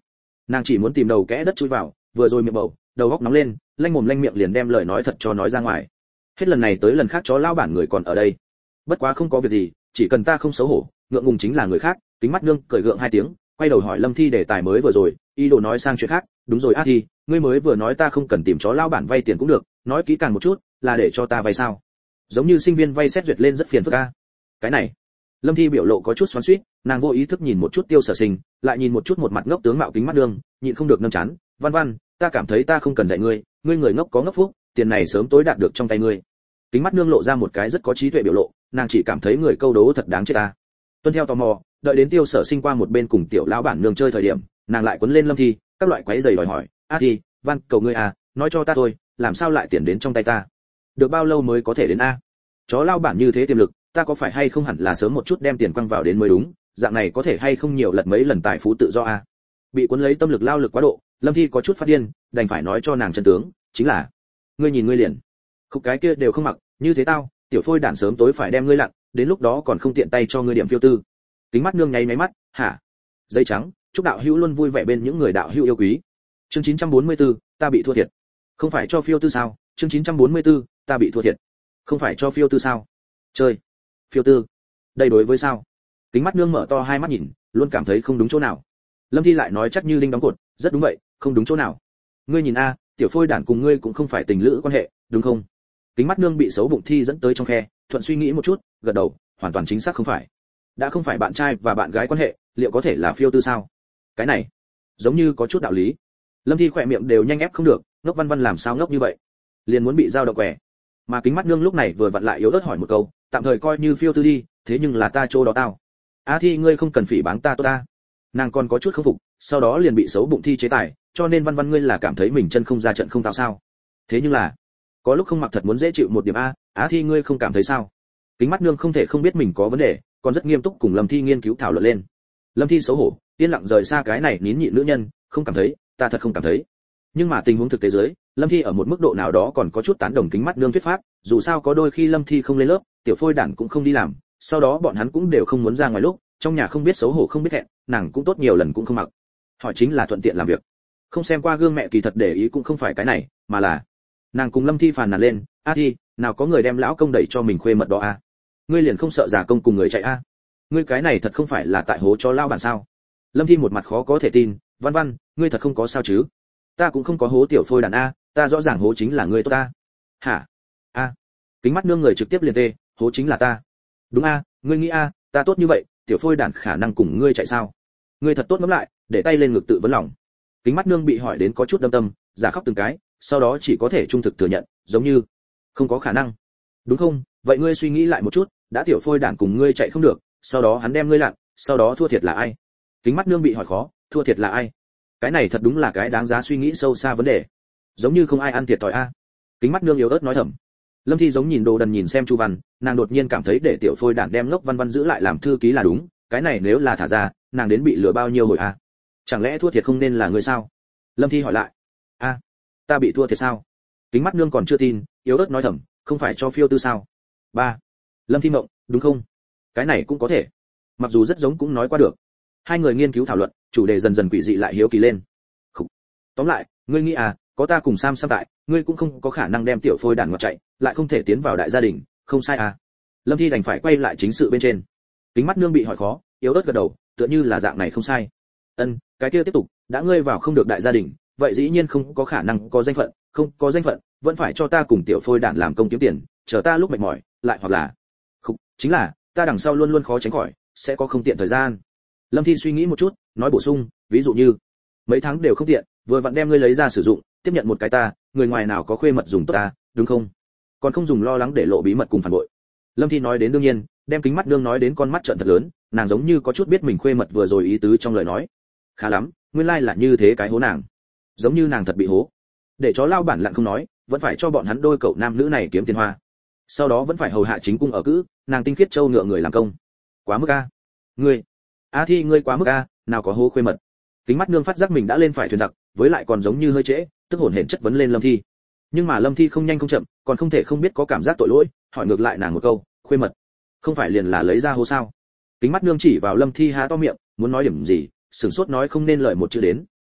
A: Nàng chỉ muốn tìm đầu kẽ đất chui vào, vừa rồi miệng bầu, đầu óc nóng lên, lanh mồm lanh miệng liền đem lời nói thật cho nói ra ngoài. Hết lần này tới lần khác chó lao bản người còn ở đây. Bất quá không có việc gì, chỉ cần ta không xấu hổ, ngượng ngùng chính là người khác. Kính mắt nương cười gượng hai tiếng, quay đầu hỏi Lâm Thi đề tài mới vừa rồi, ý đồ nói sang chuyện khác. Đúng rồi A Thi, ngươi mới vừa nói ta không cần tìm chó lao bản vay tiền cũng được, nói kỹ càng một chút, là để cho ta vay sao? Giống như sinh viên vay xét duyệt lên rất phiền phức a. Cái này, Lâm Thi biểu lộ có chút xoắn xuýt, nàng vô ý thức nhìn một chút Tiêu Sở Sinh, lại nhìn một chút một mặt ngốc tướng mạo kính mắt nương, nhịn không được nâng chán. Văn Văn, ta cảm thấy ta không cần dạy ngươi, ngươi người ngốc có ngốc phúc, tiền này sớm tối đạt được trong tay ngươi. Kính mắt nương lộ ra một cái rất có trí tuệ biểu lộ, nàng chỉ cảm thấy người câu đố thật đáng chết ta. Tuân theo tò mò, đợi đến Tiêu Sở Sinh qua một bên cùng tiểu lão bản nương chơi thời điểm, nàng lại quấn lên Lâm Thi, các loại quấy giày đòi hỏi, "A Thi, Văn, cầu ngươi à, nói cho ta thôi, làm sao lại tiền đến trong tay ta? Được bao lâu mới có thể đến a? Chó lao bản như thế tiềm lực, ta có phải hay không hẳn là sớm một chút đem tiền quăng vào đến mới đúng, dạng này có thể hay không nhiều lật mấy lần tài phú tự do a?" Bị cuốn lấy tâm lực lao lực quá độ, Lâm Thi có chút phát điên, đành phải nói cho nàng chân tướng, chính là, ngươi nhìn ngươi liền, khúc cái kia đều không mặc, như thế tao, tiểu phôi đản sớm tối phải đem ngươi lặn, đến lúc đó còn không tiện tay cho ngươi điểm phiêu tư. Kính mắt nương nháy máy mắt, hả? Dây trắng, chúc đạo hữu luôn vui vẻ bên những người đạo hữu yêu quý. Chương 944, ta bị thua thiệt. Không phải cho phiêu tư sao? Chương 944, ta bị thua thiệt. Không phải cho phiêu tư sao? Chơi. Phiêu tư. Đây đối với sao? Kính mắt nương mở to hai mắt nhìn, luôn cảm thấy không đúng chỗ nào. Lâm Thi lại nói chắc như linh đóng cột, rất đúng vậy, không đúng chỗ nào. Ngươi nhìn a, tiểu phôi đản cùng ngươi cũng không phải tình lữ quan hệ, đúng không? Kính mắt nương bị xấu bụng Thi dẫn tới trong khe, thuận suy nghĩ một chút, gật đầu, hoàn toàn chính xác không phải. Đã không phải bạn trai và bạn gái quan hệ, liệu có thể là phiêu tư sao? Cái này, giống như có chút đạo lý. Lâm Thi khỏe miệng đều nhanh ép không được, ngốc Văn Văn làm sao ngốc như vậy? Liền muốn bị giao động quẻ. Mà kính mắt nương lúc này vừa vặn lại yếu ớt hỏi một câu, tạm thời coi như phiêu tư đi, thế nhưng là ta chỗ đó tao. A Thi ngươi không cần phỉ báng ta tốt ta. Nàng còn có chút không phục, sau đó liền bị xấu bụng Thi chế tài, cho nên Văn Văn ngươi là cảm thấy mình chân không ra trận không tao sao? Thế nhưng là, có lúc không mặc thật muốn dễ chịu một điểm a, Á Thi ngươi không cảm thấy sao? Kính mắt nương không thể không biết mình có vấn đề, còn rất nghiêm túc cùng Lâm Thi nghiên cứu thảo luận lên. Lâm Thi xấu hổ, yên lặng rời xa cái này nín nhịn nữ nhân, không cảm thấy, ta thật không cảm thấy. Nhưng mà tình huống thực tế dưới, Lâm Thi ở một mức độ nào đó còn có chút tán đồng kính mắt nương thuyết pháp, dù sao có đôi khi Lâm Thi không lên lớp, tiểu phôi đản cũng không đi làm, sau đó bọn hắn cũng đều không muốn ra ngoài lúc, trong nhà không biết xấu hổ không biết thẹn, nàng cũng tốt nhiều lần cũng không mặc. Hỏi chính là thuận tiện làm việc. Không xem qua gương mẹ kỳ thật để ý cũng không phải cái này, mà là nàng cùng Lâm Thi phàn nàn lên, "A Thi, nào có người đem lão công đẩy cho mình khuê mật đó a? Ngươi liền không sợ giả công cùng người chạy a? Ngươi cái này thật không phải là tại hố cho lao bản sao?" Lâm Thi một mặt khó có thể tin, "Văn Văn, ngươi thật không có sao chứ? Ta cũng không có hố tiểu phôi đàn a, ta rõ ràng hố chính là ngươi tốt ta." "Hả? A?" Kính mắt nương người trực tiếp liền tê, "Hố chính là ta." "Đúng a, ngươi nghĩ a, ta tốt như vậy, tiểu phôi đàn khả năng cùng ngươi chạy sao? Ngươi thật tốt ngẫm lại." Để tay lên ngực tự vấn lòng. Kính mắt nương bị hỏi đến có chút đâm tâm, giả khóc từng cái, sau đó chỉ có thể trung thực thừa nhận, giống như không có khả năng. "Đúng không? Vậy ngươi suy nghĩ lại một chút, đã tiểu phôi đàn cùng ngươi chạy không được, sau đó hắn đem ngươi lặn, sau đó thua thiệt là ai?" Kính mắt nương bị hỏi khó, thua thiệt là ai? Cái này thật đúng là cái đáng giá suy nghĩ sâu xa vấn đề. Giống như không ai ăn thiệt thòi a. Kính mắt nương yếu ớt nói thầm. Lâm Thi giống nhìn đồ đần nhìn xem Chu Văn, nàng đột nhiên cảm thấy để tiểu phôi đản đem ngốc Văn Văn giữ lại làm thư ký là đúng, cái này nếu là thả ra, nàng đến bị lừa bao nhiêu hồi a? Chẳng lẽ thua thiệt không nên là người sao? Lâm Thi hỏi lại. "A, ta bị thua thiệt sao?" Kính mắt nương còn chưa tin, yếu ớt nói thầm, "Không phải cho phiêu tư sao?" "Ba." Lâm Thi mộng, "Đúng không? Cái này cũng có thể." Mặc dù rất giống cũng nói qua được. Hai người nghiên cứu thảo luận, chủ đề dần dần quỷ dị lại hiếu kỳ lên. Khủ. Tóm lại, ngươi nghĩ à, có ta cùng Sam tại, ngươi cũng không có khả năng đem tiểu phôi đàn ngọt chạy, lại không thể tiến vào đại gia đình, không sai à? Lâm Thi đành phải quay lại chính sự bên trên. Kính mắt nương bị hỏi khó, yếu ớt gật đầu, tựa như là dạng này không sai. "Ân, cái kia tiếp tục, đã ngươi vào không được đại gia đình, vậy dĩ nhiên không có khả năng có danh phận, không có danh phận, vẫn phải cho ta cùng tiểu phôi đản làm công kiếm tiền, chờ ta lúc mệt mỏi, lại hoặc là, không, chính là, ta đằng sau luôn luôn khó tránh khỏi, sẽ có không tiện thời gian." Lâm Thi suy nghĩ một chút, nói bổ sung, "Ví dụ như, mấy tháng đều không tiện, vừa vặn đem ngươi lấy ra sử dụng, tiếp nhận một cái ta, người ngoài nào có khuê mật dùng tốt ta, đúng không? Còn không dùng lo lắng để lộ bí mật cùng phản bội." Lâm Thi nói đến đương nhiên, đem kính mắt nương nói đến con mắt trợn thật lớn, nàng giống như có chút biết mình khuê mật vừa rồi ý tứ trong lời nói. Khá lắm, nguyên lai là như thế cái hố nàng. Giống như nàng thật bị hố. Để chó lao bản lặn không nói, vẫn phải cho bọn hắn đôi cậu nam nữ này kiếm tiền hoa. Sau đó vẫn phải hầu hạ chính cung ở cữ, nàng tinh khiết châu ngựa người làm công. Quá mức a. Ngươi, A Thi ngươi quá mức a, nào có hố khuê mật. Kính mắt nương phát giác mình đã lên phải thuyền giặc, với lại còn giống như hơi trễ, tức hồn hển chất vấn lên Lâm Thi. Nhưng mà Lâm Thi không nhanh không chậm, còn không thể không biết có cảm giác tội lỗi, hỏi ngược lại nàng một câu, "Khuê mật, không phải liền là lấy ra hố sao?" Kính mắt nương chỉ vào Lâm Thi há to miệng, muốn nói điểm gì, sửng sốt nói không nên lời một chữ đến,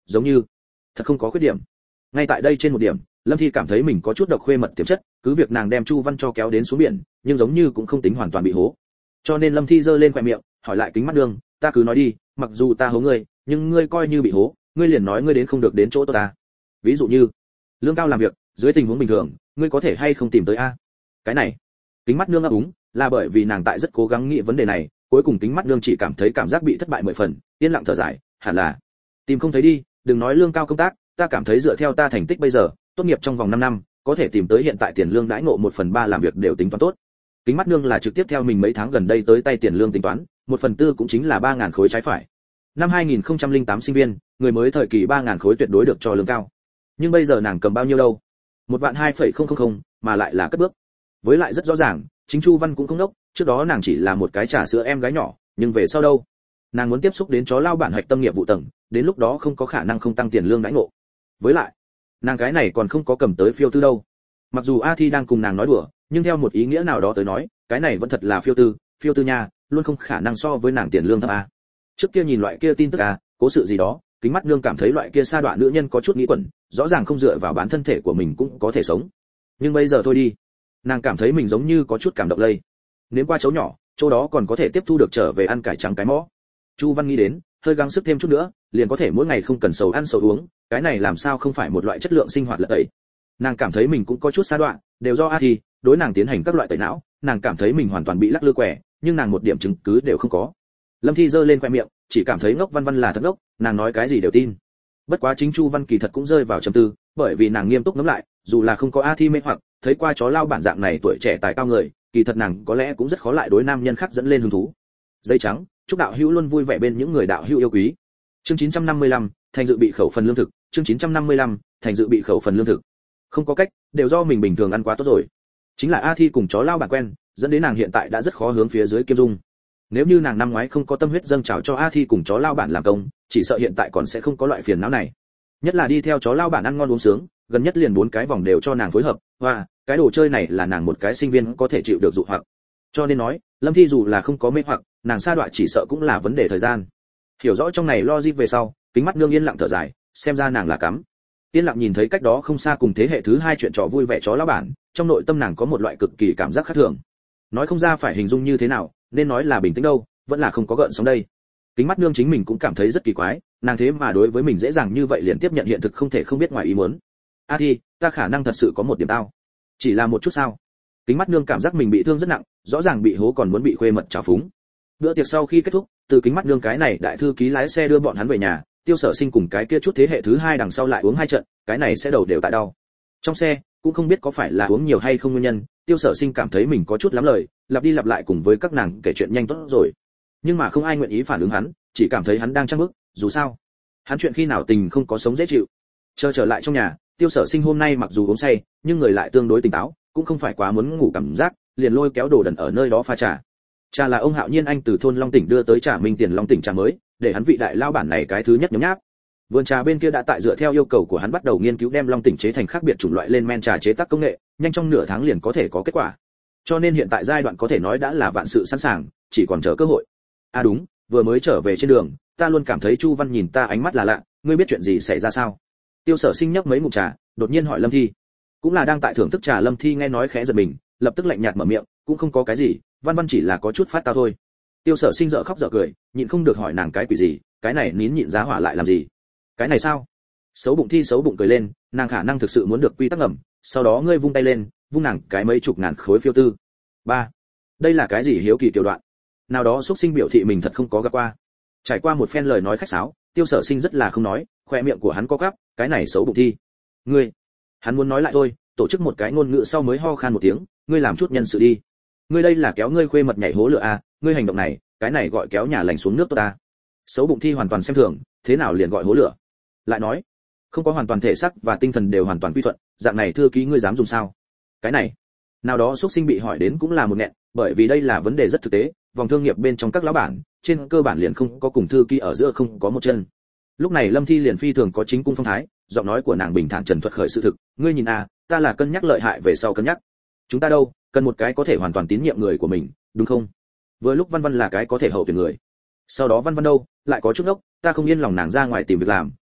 A: giống như thật không có khuyết điểm. Ngay tại đây trên một điểm, Lâm Thi cảm thấy mình có chút độc khuê mật tiềm chất, cứ việc nàng đem Chu Văn cho kéo đến xuống biển, nhưng giống như cũng không tính hoàn toàn bị hố. Cho nên Lâm Thi giơ lên khóe miệng, hỏi lại Kính Mắt Nương, ta cứ nói đi, mặc dù ta hố ngươi, nhưng ngươi coi như bị hố, ngươi liền nói ngươi đến không được đến chỗ ta. Ví dụ như, lương cao làm việc, dưới tình huống bình thường, ngươi có thể hay không tìm tới a? Cái này, Kính Mắt Nương ấp úng, là bởi vì nàng tại rất cố gắng nghĩ vấn đề này, cuối cùng Kính Mắt Nương chỉ cảm thấy cảm giác bị thất bại 10 phần, yên lặng thở dài, hẳn là tìm không thấy đi, đừng nói lương cao công tác, ta cảm thấy dựa theo ta thành tích bây giờ, tốt nghiệp trong vòng 5 năm, có thể tìm tới hiện tại tiền lương đãi ngộ 1/3 làm việc đều tính toán tốt. Kính Mắt Nương là trực tiếp theo mình mấy tháng gần đây tới tay tiền lương tính toán, 1/4 cũng chính là 3000 khối trái phải. Năm 2008 sinh viên, người mới thời kỳ 3000 khối tuyệt đối được cho lương cao. Nhưng bây giờ nàng cầm bao nhiêu đâu? 1.200.000, mà lại là cất bước. Với lại rất rõ ràng, chính Chu Văn cũng không đốc, trước đó nàng chỉ là một cái trà sữa em gái nhỏ, nhưng về sau đâu? Nàng muốn tiếp xúc đến chó lao bản hạch tâm nghiệp vụ tầng, đến lúc đó không có khả năng không tăng tiền lương đãi ngộ. Với lại, nàng cái này còn không có cầm tới phiêu tư đâu. Mặc dù A Thi đang cùng nàng nói đùa, nhưng theo một ý nghĩa nào đó tới nói, cái này vẫn thật là phiêu tư nha, luôn không khả năng so với nàng tiền lương thấp a. Trước kia nhìn loại kia tin tức a, cố sự gì đó, Kính Mắt Nương cảm thấy loại kia sa đọa nữ nhân có chút nghĩ quẩn, rõ ràng không dựa vào bản thân thể của mình cũng có thể sống. Nhưng bây giờ thôi đi, nàng cảm thấy mình giống như có chút cảm động lây. Nếu qua chỗ nhỏ, chỗ đó còn có thể tiếp thu được trở về ăn cải trắng cái mõ. Chu Văn nghĩ đến, hơi gắng sức thêm chút nữa, liền có thể mỗi ngày không cần sầu ăn sầu uống, cái này làm sao không phải một loại chất lượng sinh hoạt lợi tẩy. Nàng cảm thấy mình cũng có chút sa đọa, đều do A Thi đối nàng tiến hành các loại tẩy não, nàng cảm thấy mình hoàn toàn bị lắc lư quẻ, nhưng nàng một điểm chứng cứ đều không có. Lâm Thi giơ lên khoe miệng, chỉ cảm thấy ngốc Văn Văn là thật ngốc, nàng nói cái gì đều tin. Bất quá chính Chu Văn kỳ thật cũng rơi vào trầm tư, bởi vì nàng nghiêm túc ngẫm lại, dù là không có A Thi mê hoặc, thấy qua chó lao bản dạng này tuổi trẻ tài cao người, kỳ thật nàng có lẽ cũng rất khó lại đối nam nhân khác dẫn lên hứng thú. Dây trắng, chúc đạo hữu luôn vui vẻ bên những người đạo hữu yêu quý. Chương 955, thành dự bị khẩu phần lương thực, chương 955, thành dự bị khẩu phần lương thực. Không có cách, đều do mình bình thường ăn quá tốt rồi. Chính là A Thi cùng chó lao bản quen, dẫn đến nàng hiện tại đã rất khó hướng phía dưới Kiêm Dung. Nếu như nàng năm ngoái không có tâm huyết dâng trào cho A Thi cùng chó lao bản làm công, chỉ sợ hiện tại còn sẽ không có loại phiền não này. Nhất là đi theo chó lao bản ăn ngon uống sướng, gần nhất liền 4 cái vòng đều cho nàng phối hợp, và cái đồ chơi này là nàng một cái sinh viên có thể chịu được dụ hoặc. Cho nên nói, Lâm Thi dù là không có mê hoặc, nàng sa đọa chỉ sợ cũng là vấn đề thời gian. Hiểu rõ trong này logic về sau, Kính Mắt Nương yên lặng thở dài, xem ra nàng là cắm. Yên lặng nhìn thấy cách đó không xa cùng thế hệ thứ 2 chuyện trò vui vẻ chó lão bản, trong nội tâm nàng có một loại cực kỳ cảm giác khác thường. Nói không ra phải hình dung như thế nào, nên nói là bình tĩnh đâu, vẫn là không có gợn sóng đây. Kính Mắt Nương chính mình cũng cảm thấy rất kỳ quái, nàng thế mà đối với mình dễ dàng như vậy liền tiếp nhận hiện thực không thể không biết ngoài ý muốn. A Thi, ta khả năng thật sự có một điểm tao. Chỉ là một chút sao? Kính Mắt Nương cảm giác mình bị thương rất nặng, rõ ràng bị hố còn muốn bị khuê mật trào phúng. Bữa tiệc sau khi kết thúc, từ Kính Mắt Nương cái này đại thư ký lái xe đưa bọn hắn về nhà, Tiêu Sở Sinh cùng cái kia chút thế hệ thứ 2 đằng sau lại uống 2 trận, cái này sẽ đầu đều tại đau. Trong xe, cũng không biết có phải là uống nhiều hay không nguyên nhân, Tiêu Sở Sinh cảm thấy mình có chút lắm lời, lặp đi lặp lại cùng với các nàng kể chuyện nhanh tốt rồi. Nhưng mà không ai nguyện ý phản ứng hắn, chỉ cảm thấy hắn đang trang bức, dù sao, hắn chuyện khi nào tình không có sống dễ chịu. Trở lại trong nhà, Tiêu Sở Sinh hôm nay mặc dù uống say, nhưng người lại tương đối tỉnh táo, cũng không phải quá muốn ngủ cảm giác, liền lôi kéo đồ đần ở nơi đó pha trà. Trà là ông Hạo Nhiên anh từ thôn Long Tỉnh đưa tới Trà Minh Tiền Long Tỉnh trà mới, để hắn vị đại lao bản này cái thứ nhất nhấm nháp. Vườn trà bên kia đã tại dựa theo yêu cầu của hắn bắt đầu nghiên cứu đem Long Tỉnh chế thành khác biệt chủng loại lên men trà chế tác công nghệ, nhanh trong nửa tháng liền có thể có kết quả. Cho nên hiện tại giai đoạn có thể nói đã là vạn sự sẵn sàng, chỉ còn chờ cơ hội. À đúng, vừa mới trở về trên đường, ta luôn cảm thấy Chu Văn nhìn ta ánh mắt là lạ, ngươi biết chuyện gì xảy ra sao? Tiêu Sở Sinh nhấp mấy ngụm trà, đột nhiên hỏi Lâm Thi. Cũng là đang tại thưởng thức trà, Lâm Thi nghe nói khẽ giật mình, lập tức lạnh nhạt mở miệng, cũng không có cái gì, Văn Văn chỉ là có chút phát tao thôi. Tiêu Sở Sinh dở khóc dở cười, nhịn không được hỏi nàng cái quỷ gì, cái này nín nhịn giá hỏa lại làm gì? Cái này sao? Xấu bụng Thi xấu bụng cười lên, nàng khả năng thực sự muốn được quy tắc ngầm, sau đó ngươi vung tay lên, vung nàng cái mấy chục ngàn khối phiêu tư. 3. Đây là cái gì hiếu kỳ tiểu đoạn? Nào đó xuất sinh biểu thị mình thật không có gặp qua. Trải qua một phen lời nói khách sáo, Tiêu Sở Sinh rất là không nói, khóe miệng của hắn co quắp, cái này xấu bụng Thi. Ngươi, hắn muốn nói lại thôi, tổ chức một cái ngôn ngữ sau mới ho khan một tiếng, ngươi làm chút nhân sự đi. Ngươi đây là kéo ngươi khuê mật nhảy hố lửa a, ngươi hành động này, cái này gọi kéo nhà lành xuống nước tốt ta. Xấu bụng Thi hoàn toàn xem thường, thế nào liền gọi hố lửa? Lại nói, không có hoàn toàn thể xác và tinh thần đều hoàn toàn quy thuận, dạng này thư ký ngươi dám dùng sao? Cái này, nào đó xuất sinh bị hỏi đến cũng là một nghẹn, bởi vì đây là vấn đề rất thực tế, vòng thương nghiệp bên trong các lão bản, trên cơ bản liền không có cùng thư ký ở giữa không có một chân. Lúc này Lâm Thi liền phi thường có chính cung phong thái, giọng nói của nàng bình thản trần thuật khởi sự thực, ngươi nhìn à, ta là cân nhắc lợi hại về sau cân nhắc. Chúng ta đâu, cần một cái có thể hoàn toàn tín nhiệm người của mình, đúng không? Vừa lúc Văn Văn là cái có thể hậu tuyển người. Sau đó Văn Văn đâu, lại có chút ốc, ta không yên lòng nàng ra ngoài tìm việc làm,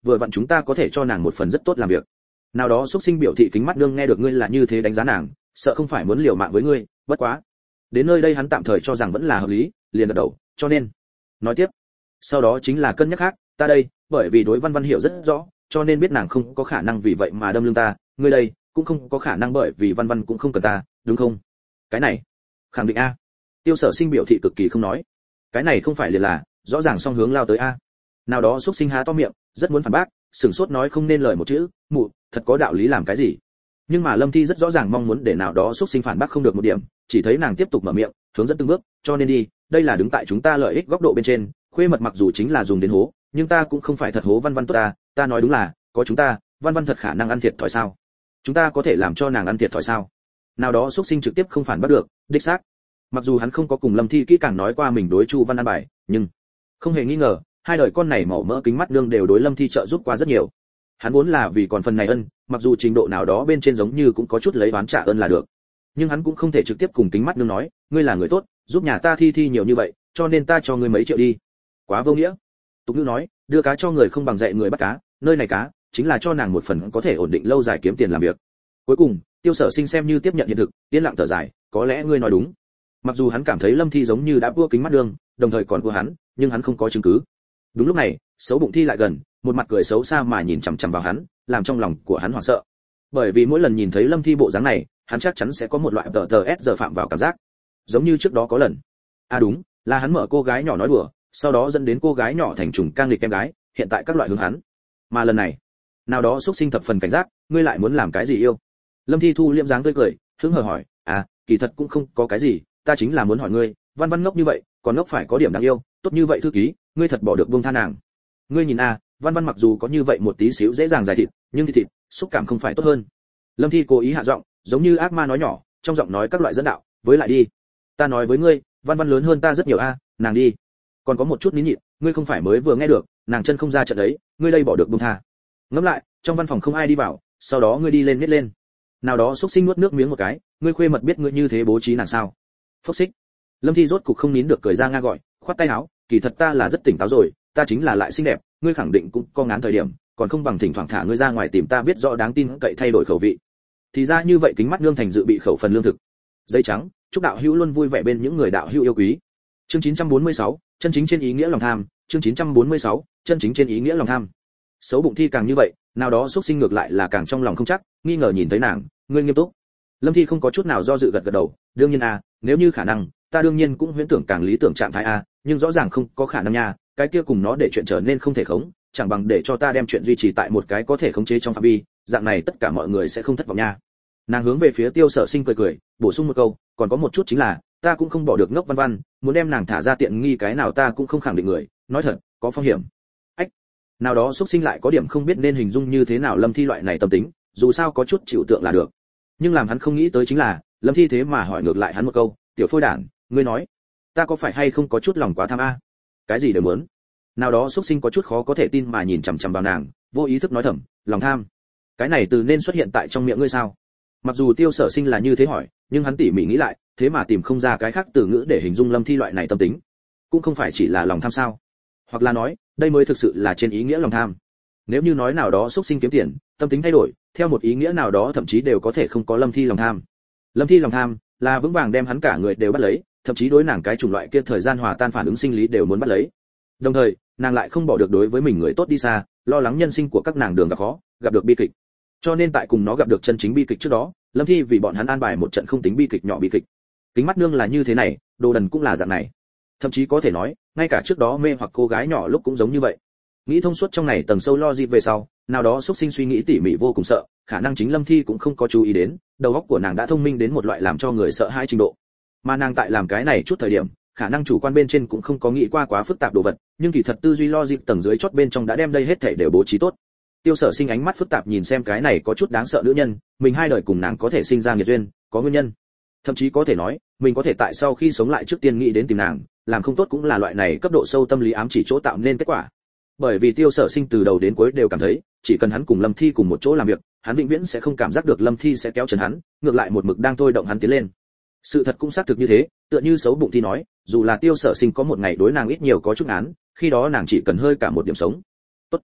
A: vừa vặn chúng ta có thể cho nàng một phần rất tốt làm việc. Nào đó xuất sinh biểu thị kính mắt nương nghe được ngươi là như thế đánh giá nàng, sợ không phải muốn liều mạng với ngươi, bất quá. Đến nơi đây hắn tạm thời cho rằng vẫn là hợp lý, liền gật đầu, cho nên. Nói tiếp. Sau đó chính là cân nhắc khác, ta đây, bởi vì đối Văn Văn hiểu rất rõ, cho nên biết nàng không có khả năng vì vậy mà đâm lưng ta, ngươi đây, cũng không có khả năng bởi vì Văn Văn cũng không cần ta, đúng không? Cái này, khẳng định a. Tiêu Sở Sinh biểu thị cực kỳ không nói. Cái này không phải liền là, rõ ràng song hướng lao tới a. Nào đó xúc sinh há to miệng, rất muốn phản bác, sửng sốt nói không nên lời một chữ, mụ, thật có đạo lý làm cái gì? Nhưng mà Lâm Thi rất rõ ràng mong muốn để nào đó xúc sinh phản bác không được một điểm, chỉ thấy nàng tiếp tục mở miệng, hướng dẫn từng bước, cho nên đi, đây là đứng tại chúng ta lợi ích góc độ bên trên, khuê mật mặc dù chính là dùng đến hố, nhưng ta cũng không phải thật hố Văn Văn tốt ta nói đúng là, có chúng ta, Văn Văn thật khả năng ăn thiệt thòi sao? Chúng ta có thể làm cho nàng ăn thiệt thòi sao? Nào đó xúc sinh trực tiếp không phản bác được, đích xác. Mặc dù hắn không có cùng Lâm Thi kỹ càng nói qua mình đối Chu Văn an bài, nhưng không hề nghi ngờ, hai đời con này màu mỡ kính mắt nương đều đối Lâm Thi trợ giúp qua rất nhiều. Hắn vốn là vì còn phần này ân, mặc dù trình độ nào đó bên trên giống như cũng có chút lấy oán trả ơn là được, nhưng hắn cũng không thể trực tiếp cùng kính mắt nương nói, ngươi là người tốt, giúp nhà ta Thi nhiều như vậy, cho nên ta cho ngươi mấy triệu đi. Quá vô nghĩa. Tục ngữ nói, đưa cá cho người không bằng dạy người bắt cá, nơi này cá chính là cho nàng một phần có thể ổn định lâu dài kiếm tiền làm việc. Cuối cùng, Tiêu Sở Sinh xem như tiếp nhận hiện thực, yên lặng thở dài, có lẽ ngươi nói đúng. Mặc dù hắn cảm thấy Lâm Thi giống như đã vua kính mắt nương, đồng thời còn vua hắn, nhưng hắn không có chứng cứ. Đúng lúc này, xấu bụng Thi lại gần, một mặt cười xấu xa mà nhìn chằm chằm vào hắn, làm trong lòng của hắn hoảng sợ. Bởi vì mỗi lần nhìn thấy Lâm Thi bộ dáng này, hắn chắc chắn sẽ có một loại TTS giờ phạm vào cảm giác. Giống như trước đó có lần. À đúng, là hắn mở cô gái nhỏ nói đùa, sau đó dẫn đến cô gái nhỏ thành trùng cang nghịch em gái, hiện tại các loại hướng hắn. Mà lần này, nào đó xúc sinh thập phần cảnh giác, ngươi lại muốn làm cái gì yêu? Lâm Thi thu liễm dáng tươi cười, hứng hờ hỏi, kỳ thật cũng không có cái gì, ta chính là muốn hỏi ngươi, Văn Văn ngốc như vậy, còn ngốc phải có điểm đáng yêu, tốt như vậy thư ký, ngươi thật bỏ được buông tha nàng? Ngươi nhìn Văn Văn mặc dù có như vậy một tí xíu dễ dàng giải thịt, nhưng thịt, xúc cảm không phải tốt hơn. Lâm Thi cố ý hạ giọng, giống như ác ma nói nhỏ, trong giọng nói các loại dẫn đạo, với lại đi, ta nói với ngươi, Văn Văn lớn hơn ta rất nhiều nàng đi. Còn có một chút nín nhịn, ngươi không phải mới vừa nghe được, nàng chân không ra trận đấy, ngươi đây bỏ được buông tha. Ngẫm lại, trong văn phòng không ai đi vào, sau đó ngươi đi lên miết lên. Nào đó xúc sinh nuốt nước miếng một cái, ngươi khuê mật biết ngươi như thế bố trí nàng sao? Phốc xích. Lâm Thi rốt cục không nín được cười ra nga gọi, khoát tay áo, kỳ thật ta là rất tỉnh táo rồi, ta chính là lại xinh đẹp, ngươi khẳng định cũng có ngán thời điểm, còn không bằng thỉnh thoảng thả ngươi ra ngoài tìm ta biết rõ đáng tin cậy thay đổi khẩu vị. Thì ra như vậy kính mắt nương thành dự bị khẩu phần lương thực. Dây trắng, chúc đạo hữu luôn vui vẻ bên những người đạo hữu yêu quý. Chương 946, chân chính trên ý nghĩa lòng tham, chương 946, chân chính trên ý nghĩa lòng tham. Xấu bụng Thi càng như vậy, nào đó xúc sinh ngược lại là càng trong lòng không chắc, nghi ngờ nhìn thấy nàng, ngươi nghiêm túc. Lâm Thi không có chút nào do dự gật gật đầu, đương nhiên nếu như khả năng, ta đương nhiên cũng huyễn tưởng càng lý tưởng trạng thái nhưng rõ ràng không có khả năng nha, cái kia cùng nó để chuyện trở nên không thể khống, chẳng bằng để cho ta đem chuyện duy trì tại một cái có thể khống chế trong phạm vi, dạng này tất cả mọi người sẽ không thất vọng nha. Nàng hướng về phía Tiêu Sở Sinh cười cười, bổ sung một câu, còn có một chút chính là, ta cũng không bỏ được ngốc Văn Văn, muốn đem nàng thả ra tiện nghi cái nào ta cũng không khẳng định người, nói thật, có phong hiểm. Ách. Nào đó xúc sinh lại có điểm không biết nên hình dung như thế nào Lâm Thi loại này tâm tính, dù sao có chút chịu tượng là được. Nhưng làm hắn không nghĩ tới chính là, Lâm Thi thế mà hỏi ngược lại hắn một câu, tiểu phôi đản, ngươi nói, ta có phải hay không có chút lòng quá tham Cái gì đều muốn. Nào đó xúc sinh có chút khó có thể tin mà nhìn chằm chằm vào nàng, vô ý thức nói thầm, lòng tham. Cái này từ nên xuất hiện tại trong miệng ngươi sao? Mặc dù Tiêu Sở Sinh là như thế hỏi, nhưng hắn tỉ mỉ nghĩ lại, thế mà tìm không ra cái khác từ ngữ để hình dung Lâm Thi loại này tâm tính. Cũng không phải chỉ là lòng tham sao? Hoặc là nói, đây mới thực sự là trên ý nghĩa lòng tham. Nếu như nói nào đó xúc sinh kiếm tiền, tâm tính thay đổi, theo một ý nghĩa nào đó thậm chí đều có thể không có Lâm Thi lòng tham. Lâm Thi lòng tham là vững vàng đem hắn cả người đều bắt lấy, thậm chí đối nàng cái chủng loại kia thời gian hòa tan phản ứng sinh lý đều muốn bắt lấy. Đồng thời, nàng lại không bỏ được đối với mình người tốt đi xa, lo lắng nhân sinh của các nàng đường gặp khó, gặp được bi kịch. Cho nên tại cùng nó gặp được chân chính bi kịch trước đó, Lâm Thi vì bọn hắn an bài một trận không tính bi kịch nhỏ bi kịch. Kính mắt nương là như thế này, đồ đần cũng là dạng này. Thậm chí có thể nói, ngay cả trước đó mê hoặc cô gái nhỏ lúc cũng giống như vậy. Nghĩ thông suốt trong này tầng sâu logic về sau, nào đó xúc sinh suy nghĩ tỉ mỉ vô cùng sợ, khả năng chính Lâm Thi cũng không có chú ý đến, đầu óc của nàng đã thông minh đến một loại làm cho người sợ hãi trình độ. Mà nàng tại làm cái này chút thời điểm, khả năng chủ quan bên trên cũng không có nghĩ qua quá phức tạp đồ vật, nhưng kỳ thật tư duy logic tầng dưới chót bên trong đã đem đây hết thảy đều bố trí tốt. Tiêu Sở Sinh ánh mắt phức tạp nhìn xem cái này có chút đáng sợ nữ nhân, mình hai đời cùng nàng có thể sinh ra nghiệt duyên, có nguyên nhân. Thậm chí có thể nói, mình có thể tại sau khi sống lại trước tiên nghĩ đến tìm nàng, làm không tốt cũng là loại này cấp độ sâu tâm lý ám chỉ chỗ tạo nên kết quả. Bởi vì Tiêu Sở Sinh từ đầu đến cuối đều cảm thấy, chỉ cần hắn cùng Lâm Thi cùng một chỗ làm việc, hắn vĩnh viễn sẽ không cảm giác được Lâm Thi sẽ kéo chân hắn, ngược lại một mực đang thôi động hắn tiến lên. Sự thật cũng xác thực như thế, tựa như xấu bụng Thi nói, dù là Tiêu Sở Sinh có một ngày đối nàng ít nhiều có chút án, khi đó nàng chỉ cần hơi cả một điểm sống. Tốt.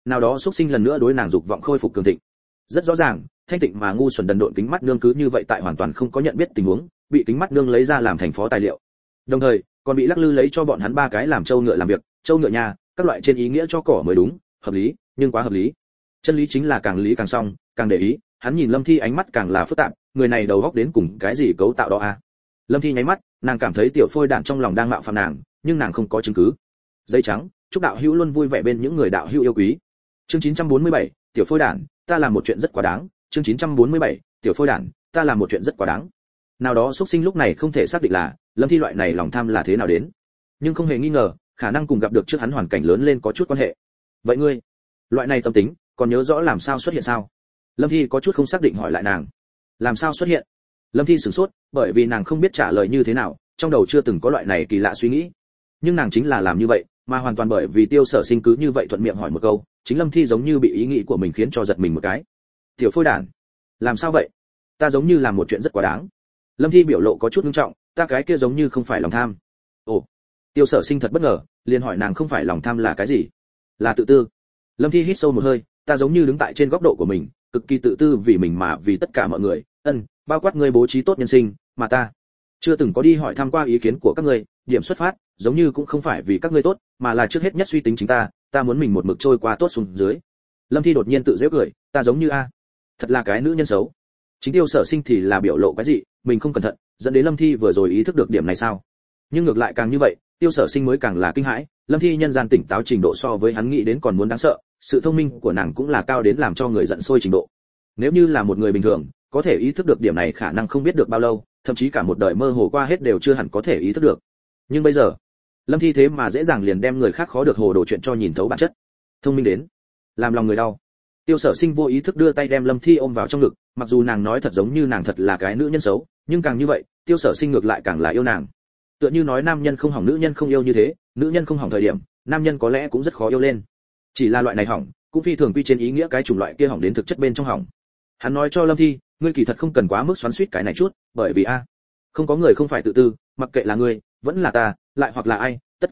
A: Nào đó xuất sinh lần nữa đối nàng dục vọng khôi phục cường thịnh. Rất rõ ràng, thanh tịnh mà ngu xuẩn đần độn kính mắt nương cứ như vậy tại hoàn toàn không có nhận biết tình huống, bị kính mắt nương lấy ra làm thành phó tài liệu. Đồng thời, còn bị lắc lư lấy cho bọn hắn ba cái làm trâu ngựa làm việc, trâu ngựa nhà, các loại trên ý nghĩa cho cỏ mới đúng, hợp lý, nhưng quá hợp lý. Chân lý chính là càng lý càng xong, càng để ý, hắn nhìn Lâm Thi ánh mắt càng là phức tạp, người này đầu óc đến cùng cái gì cấu tạo đó a? Lâm Thi nháy mắt, nàng cảm thấy tiểu phôi đản trong lòng đang mạo phạm nàng, nhưng nàng không có chứng cứ. Giấy trắng, chúc đạo hữu luôn vui vẻ bên những người đạo hữu yêu quý. Chương 947, tiểu phôi đản, ta làm một chuyện rất quá đáng. Chương 947, tiểu phôi đản, ta làm một chuyện rất quá đáng. Nào đó xuất sinh lúc này không thể xác định là Lâm Thi loại này lòng tham là thế nào đến, nhưng không hề nghi ngờ, khả năng cùng gặp được trước hắn hoàn cảnh lớn lên có chút quan hệ. Vậy ngươi, loại này tâm tính, còn nhớ rõ làm sao xuất hiện sao? Lâm Thi có chút không xác định hỏi lại nàng. Làm sao xuất hiện? Lâm Thi sửng sốt, bởi vì nàng không biết trả lời như thế nào, trong đầu chưa từng có loại này kỳ lạ suy nghĩ. Nhưng nàng chính là làm như vậy, mà hoàn toàn bởi vì Tiêu Sở Sinh cứ như vậy thuận miệng hỏi một câu, chính Lâm Thi giống như bị ý nghĩ của mình khiến cho giật mình một cái. Tiểu phôi đản, làm sao vậy? Ta giống như làm một chuyện rất quá đáng. Lâm Thi biểu lộ có chút nghiêm trọng, ta cái kia giống như không phải lòng tham. Ồ, Tiêu Sở Sinh thật bất ngờ, liền hỏi nàng không phải lòng tham là cái gì? Là tự tư. Lâm Thi hít sâu một hơi, ta giống như đứng tại trên góc độ của mình, cực kỳ tự tư vì mình mà vì tất cả mọi người, bao quát ngươi bố trí tốt nhân sinh, mà ta chưa từng có đi hỏi thăm qua ý kiến của các ngươi, điểm xuất phát giống như cũng không phải vì các ngươi tốt, mà là trước hết nhất suy tính chính ta muốn mình một mực trôi qua tốt xuống dưới. Lâm Thi đột nhiên tự giễu cười, ta giống như a, thật là cái nữ nhân xấu. Chính Tiêu Sở Sinh thì là biểu lộ cái gì, mình không cẩn thận, dẫn đến Lâm Thi vừa rồi ý thức được điểm này sao? Nhưng ngược lại càng như vậy, Tiêu Sở Sinh mới càng là kinh hãi, Lâm Thi nhân gian tỉnh táo trình độ so với hắn nghĩ đến còn muốn đáng sợ, sự thông minh của nàng cũng là cao đến làm cho người giận sôi trình độ. Nếu như là một người bình thường, có thể ý thức được điểm này khả năng không biết được bao lâu, thậm chí cả một đời mơ hồ qua hết đều chưa hẳn có thể ý thức được. Nhưng bây giờ, Lâm Thi thế mà dễ dàng liền đem người khác khó được hồ đồ chuyện cho nhìn thấu bản chất. Thông minh đến làm lòng người đau. Tiêu Sở Sinh vô ý thức đưa tay đem Lâm Thi ôm vào trong ngực, mặc dù nàng nói thật giống như nàng thật là cái nữ nhân xấu, nhưng càng như vậy, Tiêu Sở Sinh ngược lại càng là yêu nàng. Tựa như nói nam nhân không hỏng nữ nhân không yêu như thế, nữ nhân không hỏng thời điểm, nam nhân có lẽ cũng rất khó yêu lên. Chỉ là loại này hỏng, cũng phi thường quy trên ý nghĩa cái chủng loại kia hỏng đến thực chất bên trong hỏng. Hắn nói cho Lâm Thi, ngươi kỳ thật không cần quá mức xoắn xuýt cái này chút, bởi vì không có người không phải tự tư, mặc kệ là ngươi, vẫn là ta, lại hoặc là ai, tất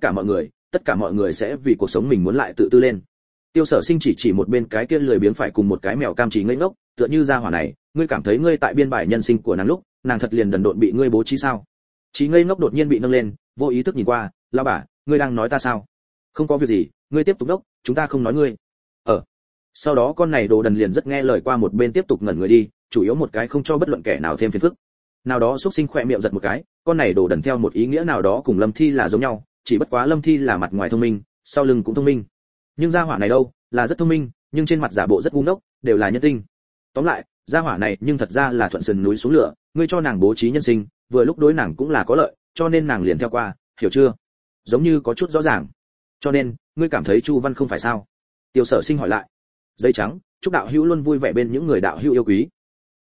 A: cả mọi người sẽ vì cuộc sống mình muốn lại tự tư lên. Tiêu Sở Sinh chỉ một bên cái kia lười biếng phải cùng một cái mèo cam trí ngây ngốc, tựa như gia hỏa này, ngươi cảm thấy ngươi tại biên bài nhân sinh của nàng lúc, nàng thật liền đần độn bị ngươi bố trí sao? Trí ngây ngốc đột nhiên bị nâng lên, vô ý thức nhìn qua, lão bà, ngươi đang nói ta sao? Không có việc gì, ngươi tiếp tục ngốc, chúng ta không nói ngươi. Sau đó con này đồ đần liền rất nghe lời qua một bên tiếp tục ngẩn người đi, chủ yếu một cái không cho bất luận kẻ nào thêm phiền phức. Nào đó xuất sinh khỏe miệng giật một cái, con này đồ đần theo một ý nghĩa nào đó cùng Lâm Thi là giống nhau, chỉ bất quá Lâm Thi là mặt ngoài thông minh, sau lưng cũng thông minh. Nhưng gia hỏa này đâu, là rất thông minh, nhưng trên mặt giả bộ rất ngu ngốc, đều là nhân tinh. Tóm lại, gia hỏa này nhưng thật ra là thuận sườn núi xuống lửa, ngươi cho nàng bố trí nhân sinh, vừa lúc đối nàng cũng là có lợi, cho nên nàng liền theo qua, hiểu chưa? Giống như có chút rõ ràng. Cho nên, ngươi cảm thấy Chu Văn không phải sao? Tiêu Sở Sinh hỏi lại. Giấy trắng, chúc đạo hữu luôn vui vẻ bên những người đạo hữu yêu quý.